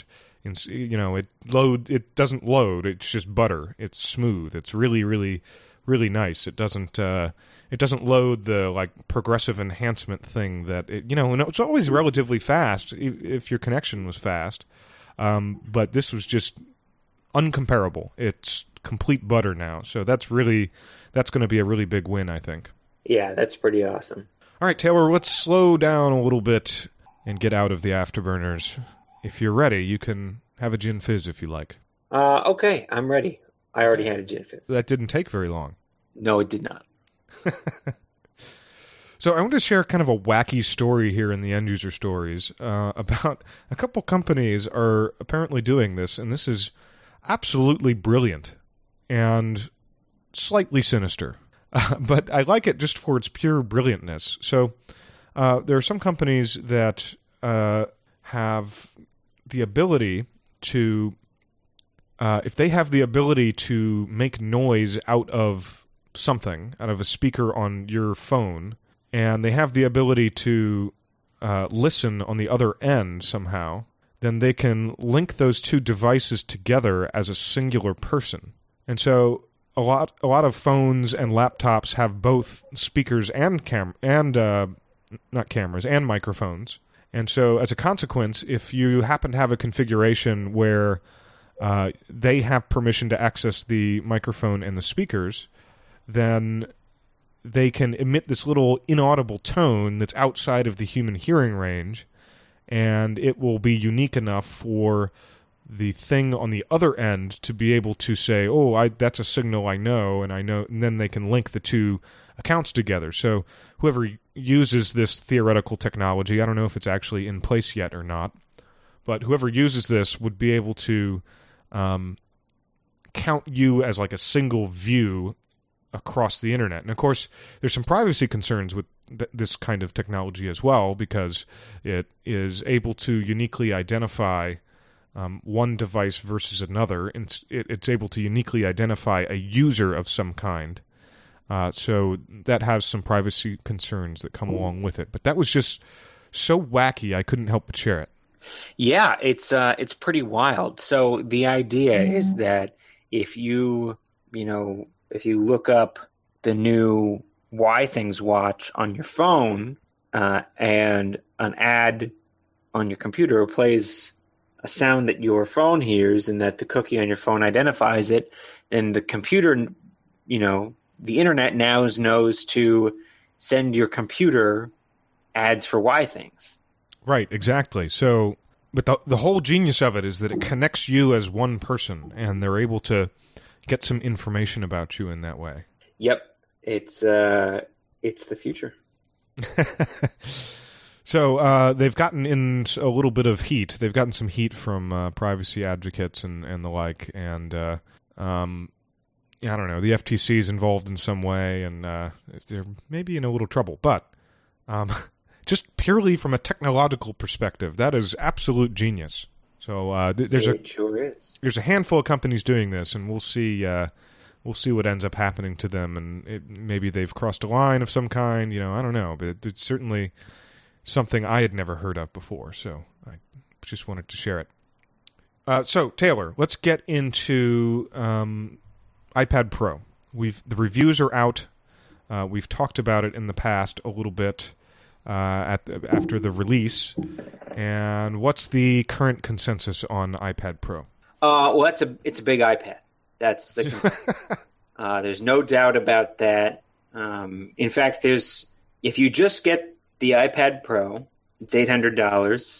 It doesn't load. It's just butter. It's smooth. It's really, really, really nice. It doesn't load the progressive enhancement thing that and it's always relatively fast if your connection was fast. But this was just uncomparable. It's complete butter now. So that's going to be a really big win, I think. Yeah, that's pretty awesome. All right, Taylor, let's slow down a little bit and get out of the afterburners. If you're ready, you can have a gin fizz if you like. Okay, I'm ready. I already had a gin fizz. That didn't take very long. No, it did not. So I want to share kind of a wacky story here in the End User Stories about a couple companies are apparently doing this, and this is absolutely brilliant and slightly sinister. But I like it just for its pure brilliantness. So there are some companies that have the ability to, if they have the ability to make noise out of something, out of a speaker on your phone, and they have the ability to listen on the other end somehow, then they can link those two devices together as a singular person. And so a lot of phones and laptops have both speakers and not cameras and microphones. And so as a consequence, if you happen to have a configuration where they have permission to access the microphone and the speakers, then they can emit this little inaudible tone that's outside of the human hearing range, and it will be unique enough for the thing on the other end to be able to say, that's a signal I know, and then they can link the two accounts together. So whoever uses this theoretical technology, I don't know if it's actually in place yet or not, but whoever uses this would be able to count you as like a single view across the internet. And of course, there's some privacy concerns with this kind of technology as well, because it is able to uniquely identify one device versus another. It's able to uniquely identify a user of some kind. So that has some privacy concerns that come along with it. But that was just so wacky, I couldn't help but share it. Yeah, it's pretty wild. So the idea is that if you look up the new Why Things Watch on your phone, and an ad on your computer plays a sound that your phone hears and that the cookie on your phone identifies it, and the computer, the internet now knows to send your computer ads for Why Things. Right, exactly. So, but the whole genius of it is that it connects you as one person, and they're able to get some information about you in that way. Yep, it's the future. So they've gotten in a little bit of heat. They've gotten some heat from privacy advocates and the like, and I don't know. The FTC is involved in some way, and they're maybe in a little trouble. But just purely from a technological perspective, that is absolute genius. So it sure is. There's a handful of companies doing this, and we'll see what ends up happening to them, and maybe they've crossed a line of some kind. I don't know, but it's certainly something I had never heard of before. So I just wanted to share it. So Taylor, let's get into iPad Pro. The reviews are out. We've talked about it in the past a little bit. After the release, and what's the current consensus on iPad Pro? Well, it's a big iPad. That's the consensus. There's no doubt about that. In fact, if you just get the iPad Pro, it's $800.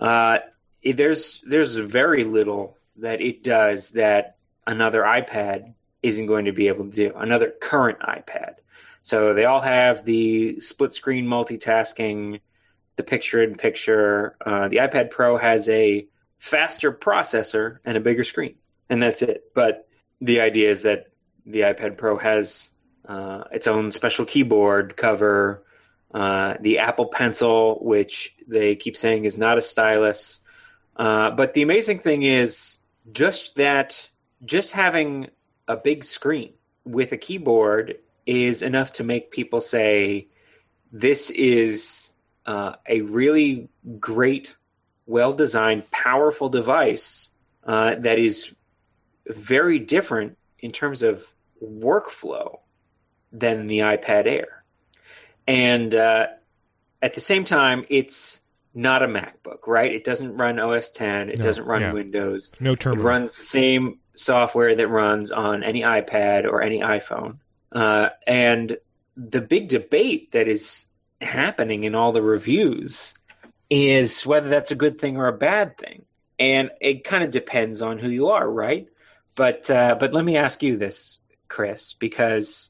There's very little that it does that another iPad isn't going to be able to do. Another current iPad. So they all have the split screen multitasking, the picture-in-picture. The iPad Pro has a faster processor and a bigger screen, and that's it. But the idea is that the iPad Pro has its own special keyboard cover, the Apple Pencil, which they keep saying is not a stylus. But the amazing thing is just having a big screen with a keyboard is enough to make people say, this is a really great, well-designed, powerful device that is very different in terms of workflow than the iPad Air. And at the same time, it's not a MacBook, right? It doesn't run OS X. It doesn't run Windows. No terminal. It runs the software that runs on any iPad or any iPhone. And the big debate that is happening in all the reviews is whether that's a good thing or a bad thing. And it kind of depends on who you are, right? But let me ask you this, Chris, because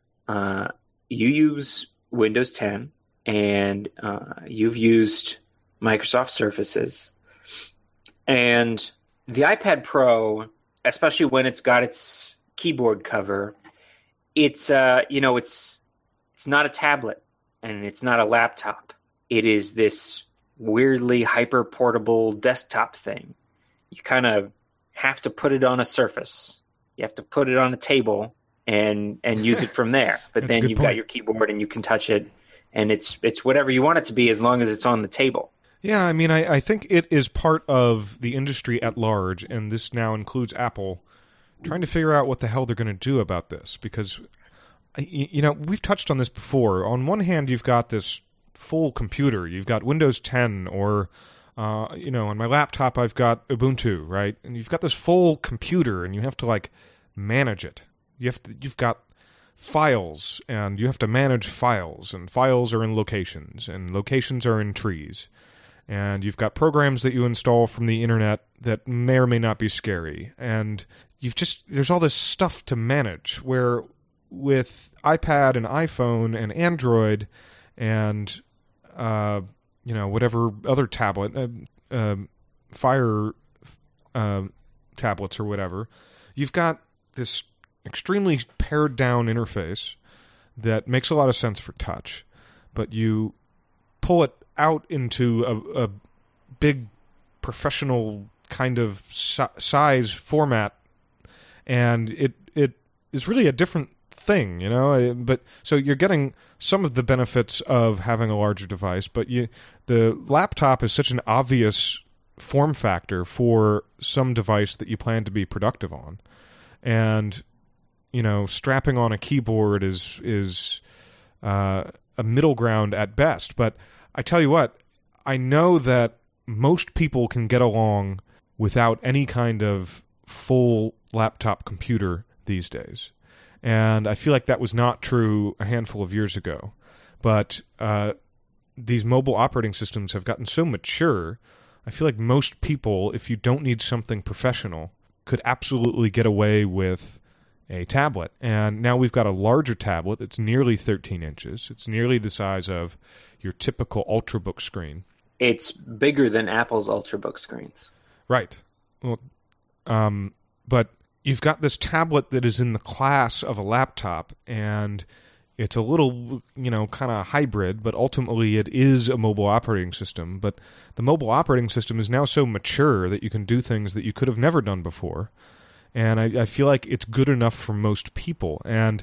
you use Windows 10 and you've used Microsoft Surfaces. And the iPad Pro, especially when it's got its keyboard cover, it's it's not a tablet and it's not a laptop. It is this weirdly hyper portable desktop thing. You kind of have to put it on a surface. You have to put it on a table and use it from there. But then you've got your keyboard and you can touch it, and it's whatever you want it to be as long as it's on the table. Yeah, I mean, I think it is part of the industry at large, and this now includes Apple, trying to figure out what the hell they're going to do about this. Because, we've touched on this before. On one hand, you've got this full computer. You've got Windows 10 or, on my laptop, I've got Ubuntu, right? And you've got this full computer, and you have to, manage it. You've got files, and you have to manage files, and files are in locations, and locations are in trees. And you've got programs that you install from the internet that may or may not be scary. And there's all this stuff to manage, where with iPad and iPhone and Android and, whatever other tablet, Fire tablets or whatever, you've got this extremely pared down interface that makes a lot of sense for touch, but you pull it out into a big professional kind of size format, and it is really a different thing, but so you're getting some of the benefits of having a larger device, but the laptop is such an obvious form factor for some device that you plan to be productive on, and strapping on a keyboard is a middle ground at best. But I tell you what, I know that most people can get along without any kind of full laptop computer these days. And I feel like that was not true a handful of years ago. But these mobile operating systems have gotten so mature, I feel like most people, if you don't need something professional, could absolutely get away with a tablet. And now we've got a larger tablet that's nearly 13 inches. It's nearly the size of your typical Ultrabook screen. It's bigger than Apple's Ultrabook screens. Right. Well, but you've got this tablet that is in the class of a laptop, and it's a little, kind of hybrid, but ultimately it is a mobile operating system. But the mobile operating system is now so mature that you can do things that you could have never done before. And I feel like it's good enough for most people. And,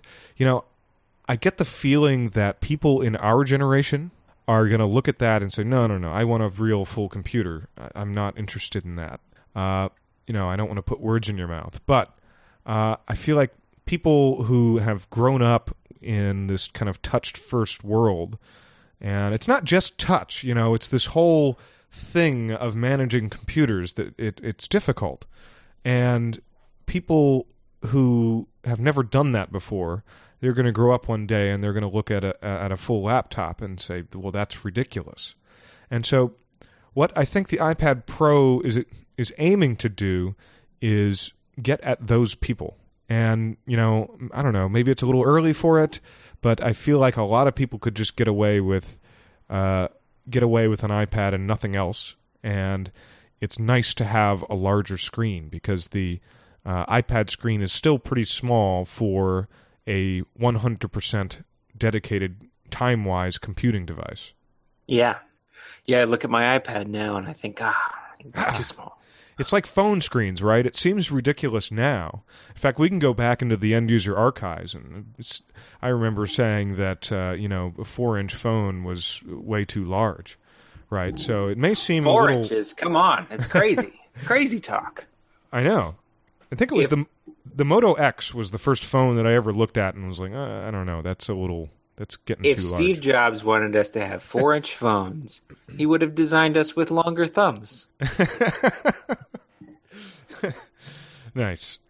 I get the feeling that people in our generation are going to look at that and say, no, I want a real full computer. I'm not interested in that. I don't want to put words in your mouth. But I feel like people who have grown up in this kind of touch-first world, and it's not just touch, it's this whole thing of managing computers that it's difficult. And people who have never done that before, they're going to grow up one day and they're going to look at a full laptop and say, well, that's ridiculous. And so what I think the iPad Pro is aiming to do is get at those people. And, I don't know, maybe it's a little early for it, but I feel like a lot of people could just get away with an iPad and nothing else. And it's nice to have a larger screen, because the iPad screen is still pretty small for a 100% dedicated time-wise computing device. Yeah. I look at my iPad now and I think, it's too small. It's like phone screens, right? It seems ridiculous now. In fact, we can go back into the end-user archives, and I remember saying that, a 4-inch phone was way too large, right? So it may seem 4 a little... inches? Come on. It's crazy. Crazy talk. I know. I think it was the Moto X was the first phone that I ever looked at and was like, I don't know, that's getting too large. If Steve Jobs wanted us to have 4-inch phones, he would have designed us with longer thumbs. Nice.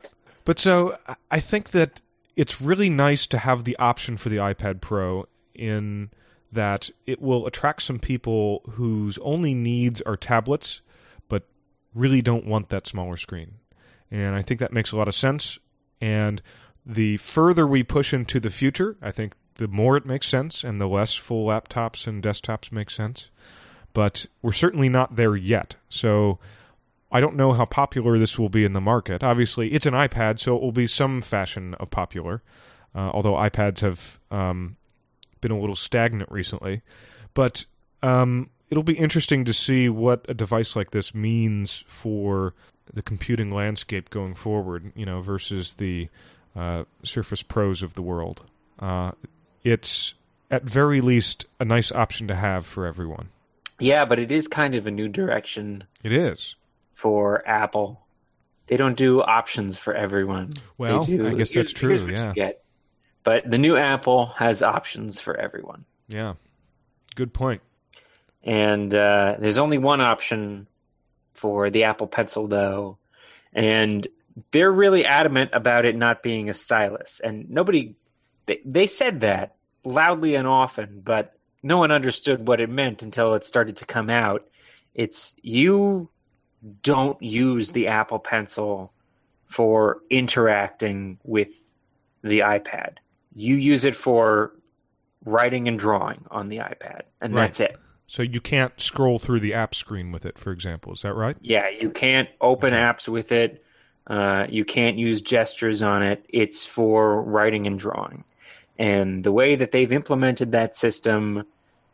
But so I think that it's really nice to have the option for the iPad Pro in that it will attract some people whose only needs are tablets, but really don't want that smaller screen. And I think that makes a lot of sense. And the further we push into the future, I think the more it makes sense, and the less full laptops and desktops make sense. But we're certainly not there yet. So I don't know how popular this will be in the market. Obviously, it's an iPad, so it will be some fashion of popular, although iPads have been a little stagnant recently. But it'll be interesting to see what a device like this means for the computing landscape going forward, versus the Surface Pros of the world. It's, at very least, a nice option to have for everyone. Yeah, but it is kind of a new direction. It is. For Apple. They don't do options for everyone. Well, I guess that's true, yeah. But the new Apple has options for everyone. Yeah, good point. And there's only one option for the Apple Pencil, though. And they're really adamant about it not being a stylus. And they said that loudly and often, but no one understood what it meant until it started to come out. It's you don't use the Apple Pencil for interacting with the iPad. You use it for writing and drawing on the iPad, and right. That's it. So you can't scroll through the app screen with it, for example. Is that right? Yeah, you can't open apps with it. You can't use gestures on it. It's for writing and drawing. And the way that they've implemented that system,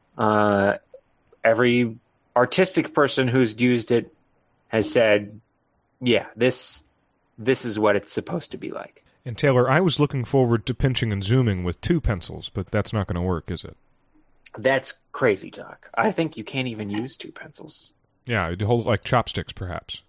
every artistic person who's used it has said, yeah, this is what it's supposed to be like. And Taylor, I was looking forward to pinching and zooming with two pencils, but that's not going to work, is it? That's crazy talk. I think you can't even use two pencils. Yeah, you'd hold it like chopsticks, perhaps.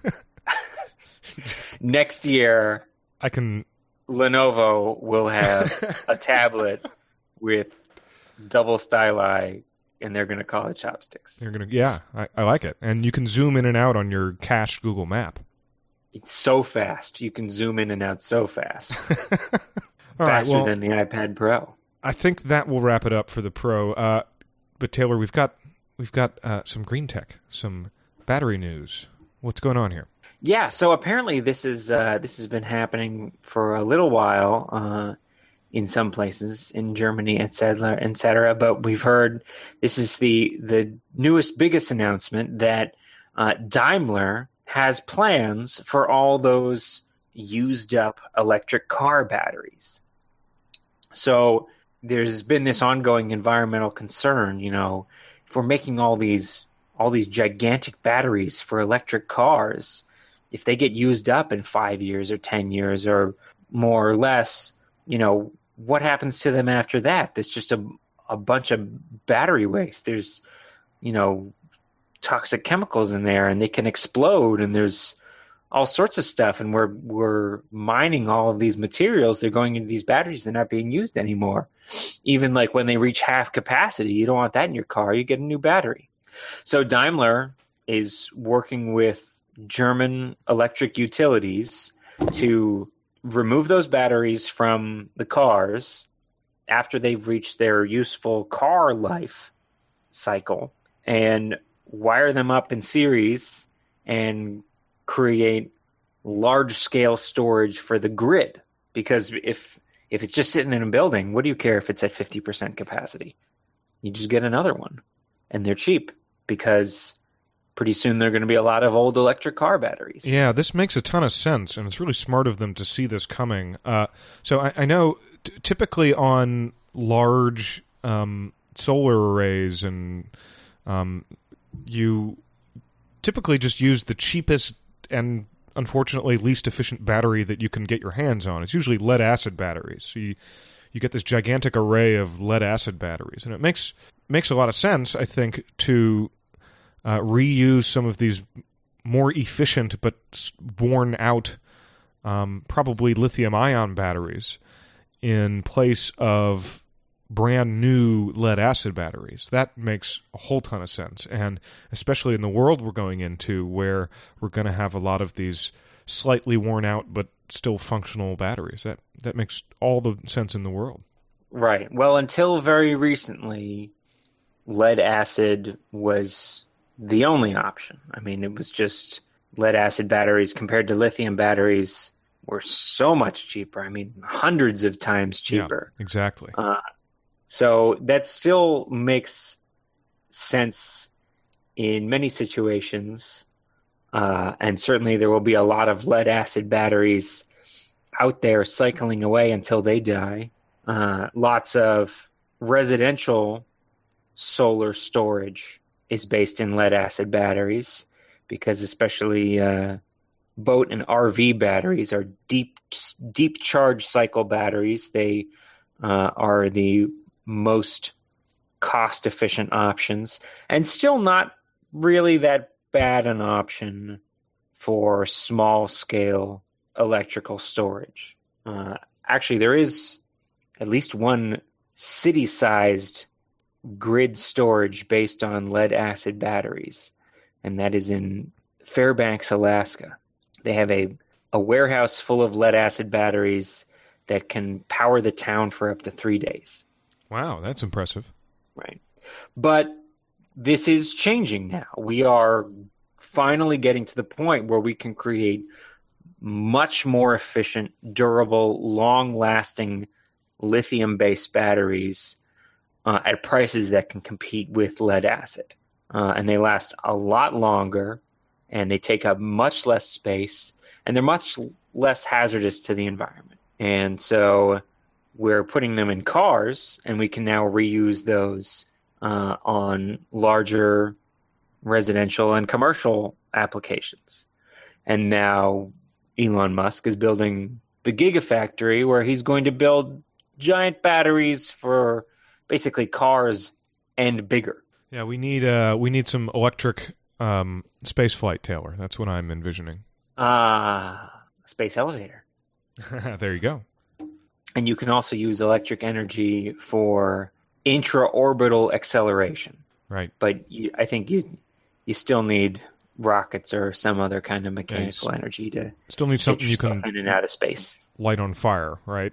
Next year, Lenovo will have a tablet with double styli, and they're going to call it chopsticks. I like it. And you can zoom in and out on your cached Google Map. It's so fast. You can zoom in and out so fast. Faster than the iPad Pro. I think that will wrap it up for the Pro. But Taylor, we've got some green tech, some battery news. What's going on here? Yeah, so apparently this has been happening for a little while in some places in Germany, etc. But we've heard this is the newest, biggest announcement that Daimler has plans for all those used up electric car batteries. So there's been this ongoing environmental concern, if we're making all these gigantic batteries for electric cars, if they get used up in 5 years or 10 years or more or less, what happens to them after that? There's just a bunch of battery waste. There's, toxic chemicals in there, and they can explode, and there's all sorts of stuff. And we're mining all of these materials. They're going into these batteries. They're not being used anymore. Even like when they reach half capacity, you don't want that in your car. You get a new battery. So Daimler is working with German electric utilities to remove those batteries from the cars after they've reached their useful car life cycle and wire them up in series and create large-scale storage for the grid. Because if it's just sitting in a building, what do you care if it's at 50% capacity? You just get another one. And they're cheap because pretty soon there are going to be a lot of old electric car batteries. Yeah, this makes a ton of sense, and it's really smart of them to see this coming. So I know typically on large solar arrays, and you typically just use the cheapest and unfortunately least efficient battery that you can get your hands on. It's usually lead-acid batteries. So you get this gigantic array of lead-acid batteries, and it makes a lot of sense, I think, to reuse some of these more efficient but worn-out, probably lithium-ion batteries in place of brand new lead-acid batteries. That makes a whole ton of sense, and especially in the world we're going into where we're going to have a lot of these slightly worn out but still functional batteries. That makes all the sense in the world. Right. Well, until very recently, lead acid was the only option. I mean, it was just lead acid batteries compared to lithium batteries were so much cheaper. I mean, hundreds of times cheaper. Yeah, exactly. So that still makes sense in many situations. And certainly there will be a lot of lead acid batteries out there cycling away until they die. Lots of residential solar storage is based in lead acid batteries because especially boat and RV batteries are deep charge cycle batteries. They are the most cost efficient options and still not really that bad an option for small scale electrical storage. Actually, there is at least one city-sized grid storage based on lead acid batteries, and that is in Fairbanks, Alaska. They have a warehouse full of lead acid batteries that can power the town for up to 3 days. Wow, that's impressive. Right. But this is changing now. We are finally getting to the point where we can create much more efficient, durable, long-lasting lithium-based batteries at prices that can compete with lead acid. And they last a lot longer, and they take up much less space, and they're much less hazardous to the environment. And so we're putting them in cars, and we can now reuse those on larger residential and commercial applications. And now Elon Musk is building the Gigafactory, where he's going to build giant batteries for basically cars and bigger. Yeah, we need some electric space flight, Taylor. That's what I'm envisioning. Space elevator. There you go. And you can also use electric energy for intra-orbital acceleration. Right. But I think you still need rockets or some other kind of mechanical energy to still need something you can in and out of space. Light on fire, right?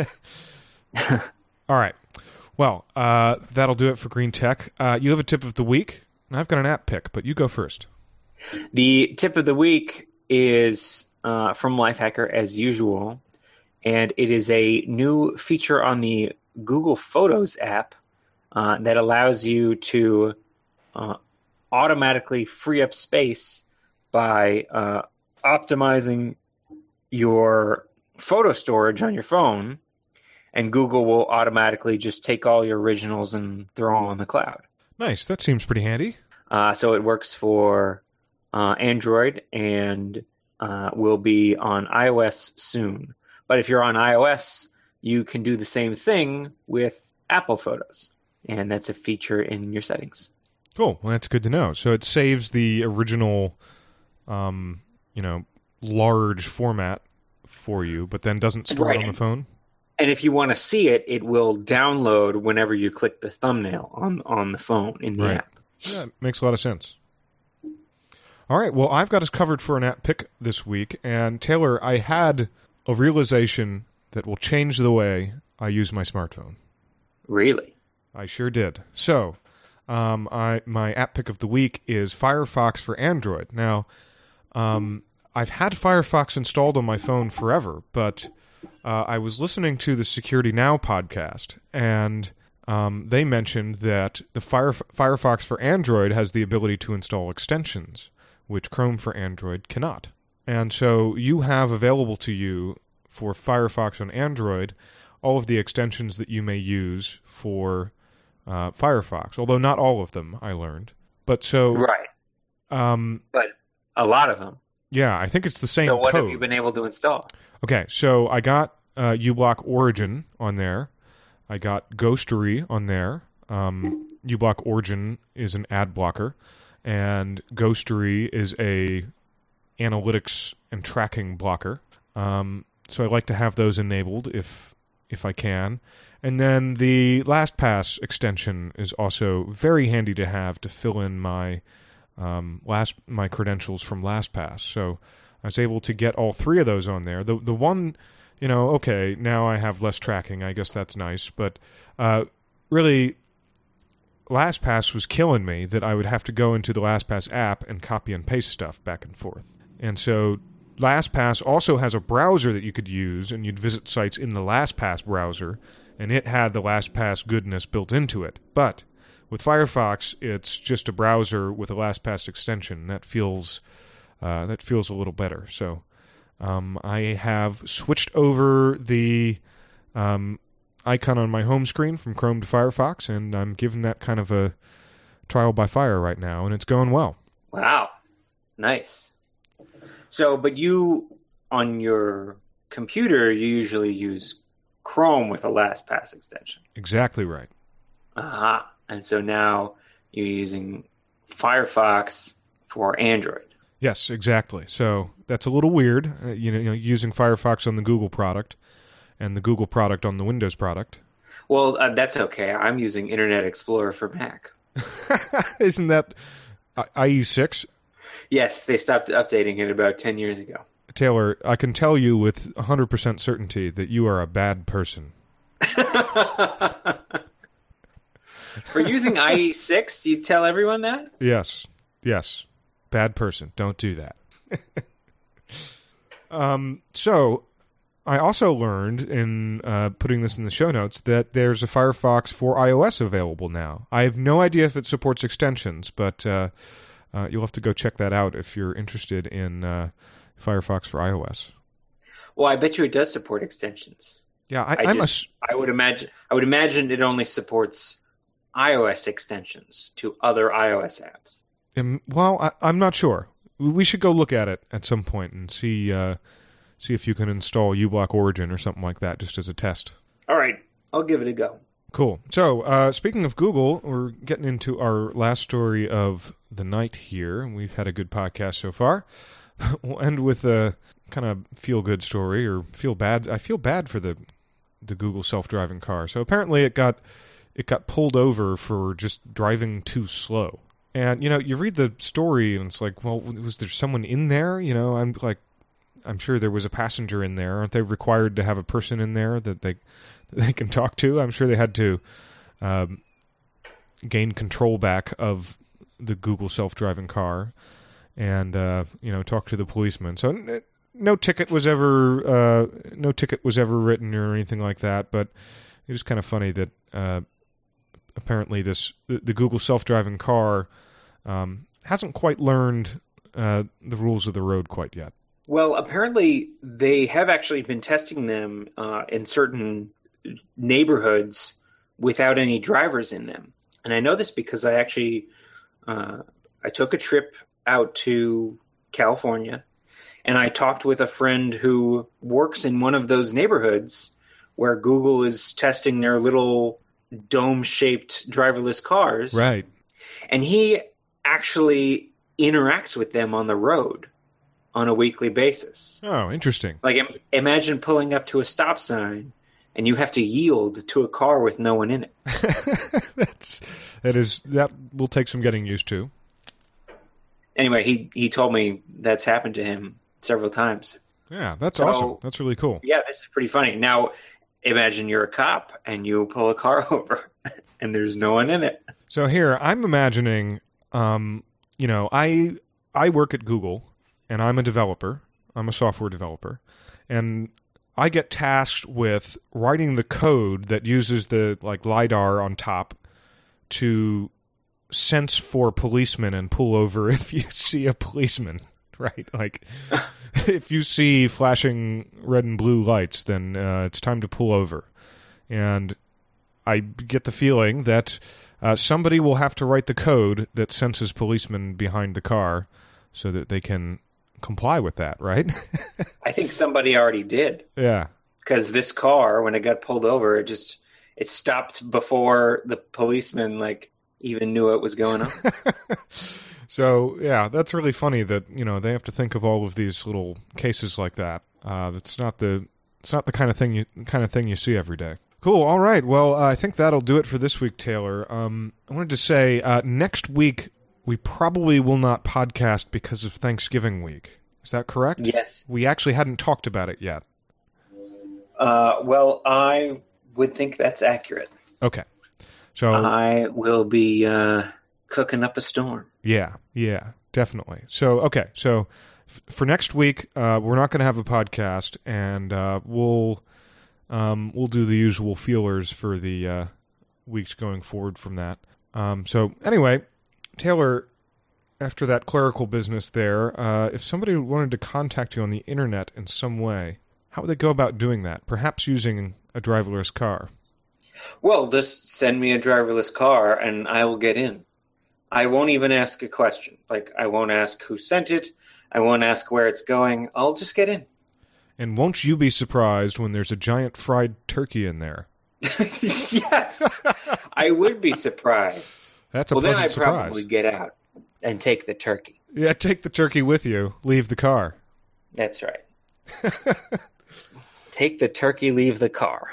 All right. Well, that'll do it for Green Tech. You have a tip of the week. I've got an app pick, but you go first. The tip of the week is from Lifehacker, as usual, and it is a new feature on the Google Photos app that allows you to automatically free up space by optimizing your photo storage on your phone, and Google will automatically just take all your originals and throw them on the cloud. Nice. That seems pretty handy. So it works for Android and will be on iOS soon. But if you're on iOS, you can do the same thing with Apple Photos, and that's a feature in your settings. Cool. Well, that's good to know. So it saves the original, large format for you, but then doesn't store it on the phone? And if you want to see it, it will download whenever you click the thumbnail on the phone in the app. Yeah, it makes a lot of sense. All right, well, I've got us covered for an app pick this week. And Taylor, I had a realization that will change the way I use my smartphone. Really? I sure did. So, my app pick of the week is Firefox for Android. Now, I've had Firefox installed on my phone forever, but I was listening to the Security Now podcast, and they mentioned that the Firefox for Android has the ability to install extensions, which Chrome for Android cannot. And so you have available to you for Firefox on Android all of the extensions that you may use for Firefox, although not all of them, I learned. But so... Right. But a lot of them. Yeah, I think it's the same code. So what have you been able to install? Okay, so I got uBlock Origin on there. I got Ghostery on there. uBlock Origin is an ad blocker, and Ghostery is a analytics and tracking blocker. So I like to have those enabled if I can. And then the LastPass extension is also very handy to have to fill in my my credentials from LastPass. So I was able to get all 3 of those on there. The one, okay, now I have less tracking. I guess that's nice. But really, LastPass was killing me that I would have to go into the LastPass app and copy and paste stuff back and forth. And so LastPass also has a browser that you could use, and you'd visit sites in the LastPass browser, and it had the LastPass goodness built into it. But with Firefox, it's just a browser with a LastPass extension. That feels a little better. So I have switched over the icon on my home screen from Chrome to Firefox, and I'm giving that kind of a trial by fire right now, and it's going well. Wow. Nice. So, but you, on your computer, you usually use Chrome with a LastPass extension. Exactly right. Aha. And so now you're using Firefox for Android. Yes, exactly. So that's a little weird, using Firefox on the Google product and the Google product on the Windows product. Well, that's okay. I'm using Internet Explorer for Mac. Isn't that IE6? Yes, they stopped updating it about 10 years ago. Taylor, I can tell you with 100% certainty that you are a bad person. For using IE6, do you tell everyone that? Yes. Bad person. Don't do that. So, I also learned in putting this in the show notes that there's a Firefox for iOS available now. I have no idea if it supports extensions, but you'll have to go check that out if you're interested in Firefox for iOS. Well, I bet you it does support extensions. Yeah, I would imagine it only supports iOS extensions to other iOS apps. Well, I'm not sure. We should go look at it at some point and see if you can install uBlock Origin or something like that just as a test. All right, I'll give it a go. Cool. So, speaking of Google, we're getting into our last story of the night here. We've had a good podcast so far. We'll end with a kind of feel-good story, or feel bad. I feel bad for the Google self-driving car. So apparently it got pulled over for just driving too slow. And, you read the story and it's like, well, was there someone in there? I'm sure there was a passenger in there. Aren't they required to have a person in there that they can talk to? I'm sure they had to gain control back of the Google self-driving car and talk to the policeman. So no ticket was ever written or anything like that. But it was kind of funny that apparently the Google self-driving car hasn't quite learned the rules of the road quite yet. Well, apparently they have actually been testing them in certain neighborhoods without any drivers in them. And I know this because I actually I took a trip out to California, and I talked with a friend who works in one of those neighborhoods where Google is testing their little dome-shaped driverless cars. Right. And he actually interacts with them on the road on a weekly basis. Oh, interesting. Like, imagine pulling up to a stop sign and you have to yield to a car with no one in it. That will take some getting used to. Anyway, he told me that's happened to him several times. Yeah, that's awesome. That's really cool. Yeah, this is pretty funny. Now, imagine you're a cop and you pull a car over and there's no one in it. So here, I'm imagining, I work at Google and I'm a developer. I'm a software developer. And I get tasked with writing the code that uses the LiDAR on top to sense for policemen and pull over if you see a policeman, right? Like, if you see flashing red and blue lights, then it's time to pull over. And I get the feeling that somebody will have to write the code that senses policemen behind the car so that they can comply with that, right? I think somebody already did. Yeah. Because this car, when it got pulled over, it stopped before the policeman even knew what was going on. So, yeah, that's really funny that, they have to think of all of these little cases like that. It's not the kind of thing you see every day. Cool. All right. Well, I think that'll do it for this week, Taylor. I wanted to say next week we probably will not podcast because of Thanksgiving week. Is that correct? Yes. We actually hadn't talked about it yet. Well, I would think that's accurate. Okay. So I will be cooking up a storm. Yeah, definitely. So, okay. So for next week, we're not going to have a podcast, and we'll do the usual feelers for the weeks going forward from that. So anyway, Taylor, after that clerical business there, if somebody wanted to contact you on the internet in some way, how would they go about doing that? Perhaps using a driverless car. Well, just send me a driverless car and I will get in. I won't even ask a question. Like, I won't ask who sent it. I won't ask where it's going. I'll just get in. And won't you be surprised when there's a giant fried turkey in there? Yes, I would be surprised. That's a pleasant surprise. Then I'd probably get out and take the turkey. Yeah, take the turkey with you. Leave the car. That's right. Take the turkey, leave the car.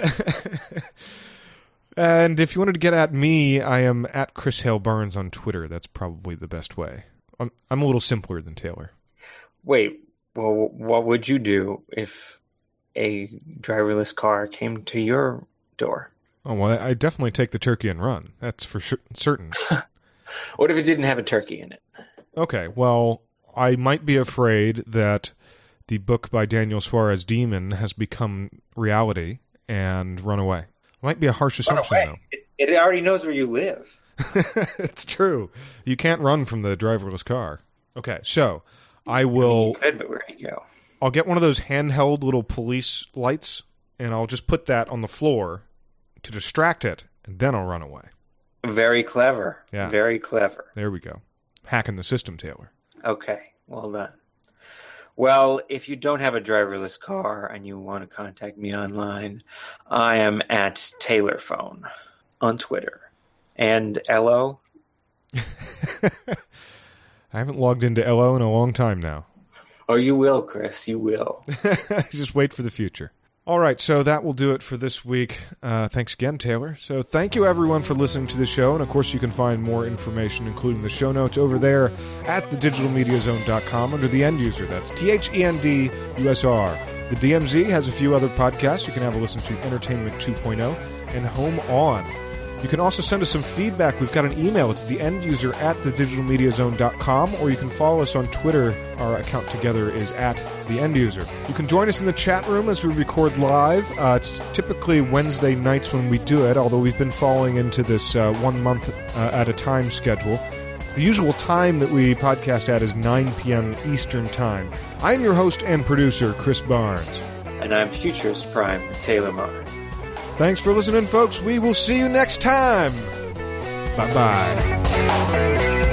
And if you wanted to get at me, I am at Chris Hale Barnes on Twitter. That's probably the best way. I'm a little simpler than Taylor. Wait, well, what would you do if a driverless car came to your door? Oh, well, I definitely take the turkey and run. That's for certain. What if it didn't have a turkey in it? Okay, well, I might be afraid that the book by Daniel Suarez Demon has become reality and run away. Might be a harsh assumption, though. It already knows where you live. It's true. You can't run from the driverless car. Okay, so I will... You could, but where do you go? I'll get one of those handheld little police lights, and I'll just put that on the floor to distract it, and then I'll run away. Very clever. Yeah. Very clever. There we go. Hacking the system, Taylor. Okay, well done. Well, if you don't have a driverless car and you want to contact me online, I am at TaylorPhone on Twitter. And LO? I haven't logged into LO in a long time now. Oh, you will, Chris. You will. Just wait for the future. All right, so that will do it for this week. Thanks again, Taylor. So thank you, everyone, for listening to the show. And, of course, you can find more information, including the show notes, over there at thedigitalmediazone.com under the end user. That's THENDUSR. The DMZ has a few other podcasts. You can have a listen to Entertainment 2.0 and Home On. You can also send us some feedback. We've got an email. It's theenduser@thedigitalmediazone.com, or you can follow us on Twitter. Our account together is @theenduser. You can join us in the chat room as we record live. It's typically Wednesday nights when we do it, although we've been falling into this 1 month at a time schedule. The usual time that we podcast at is 9 p.m. Eastern Time. I'm your host and producer, Chris Barnes. And I'm Futurist Prime, Taylor Marr. Thanks for listening, folks. We will see you next time. Bye-bye.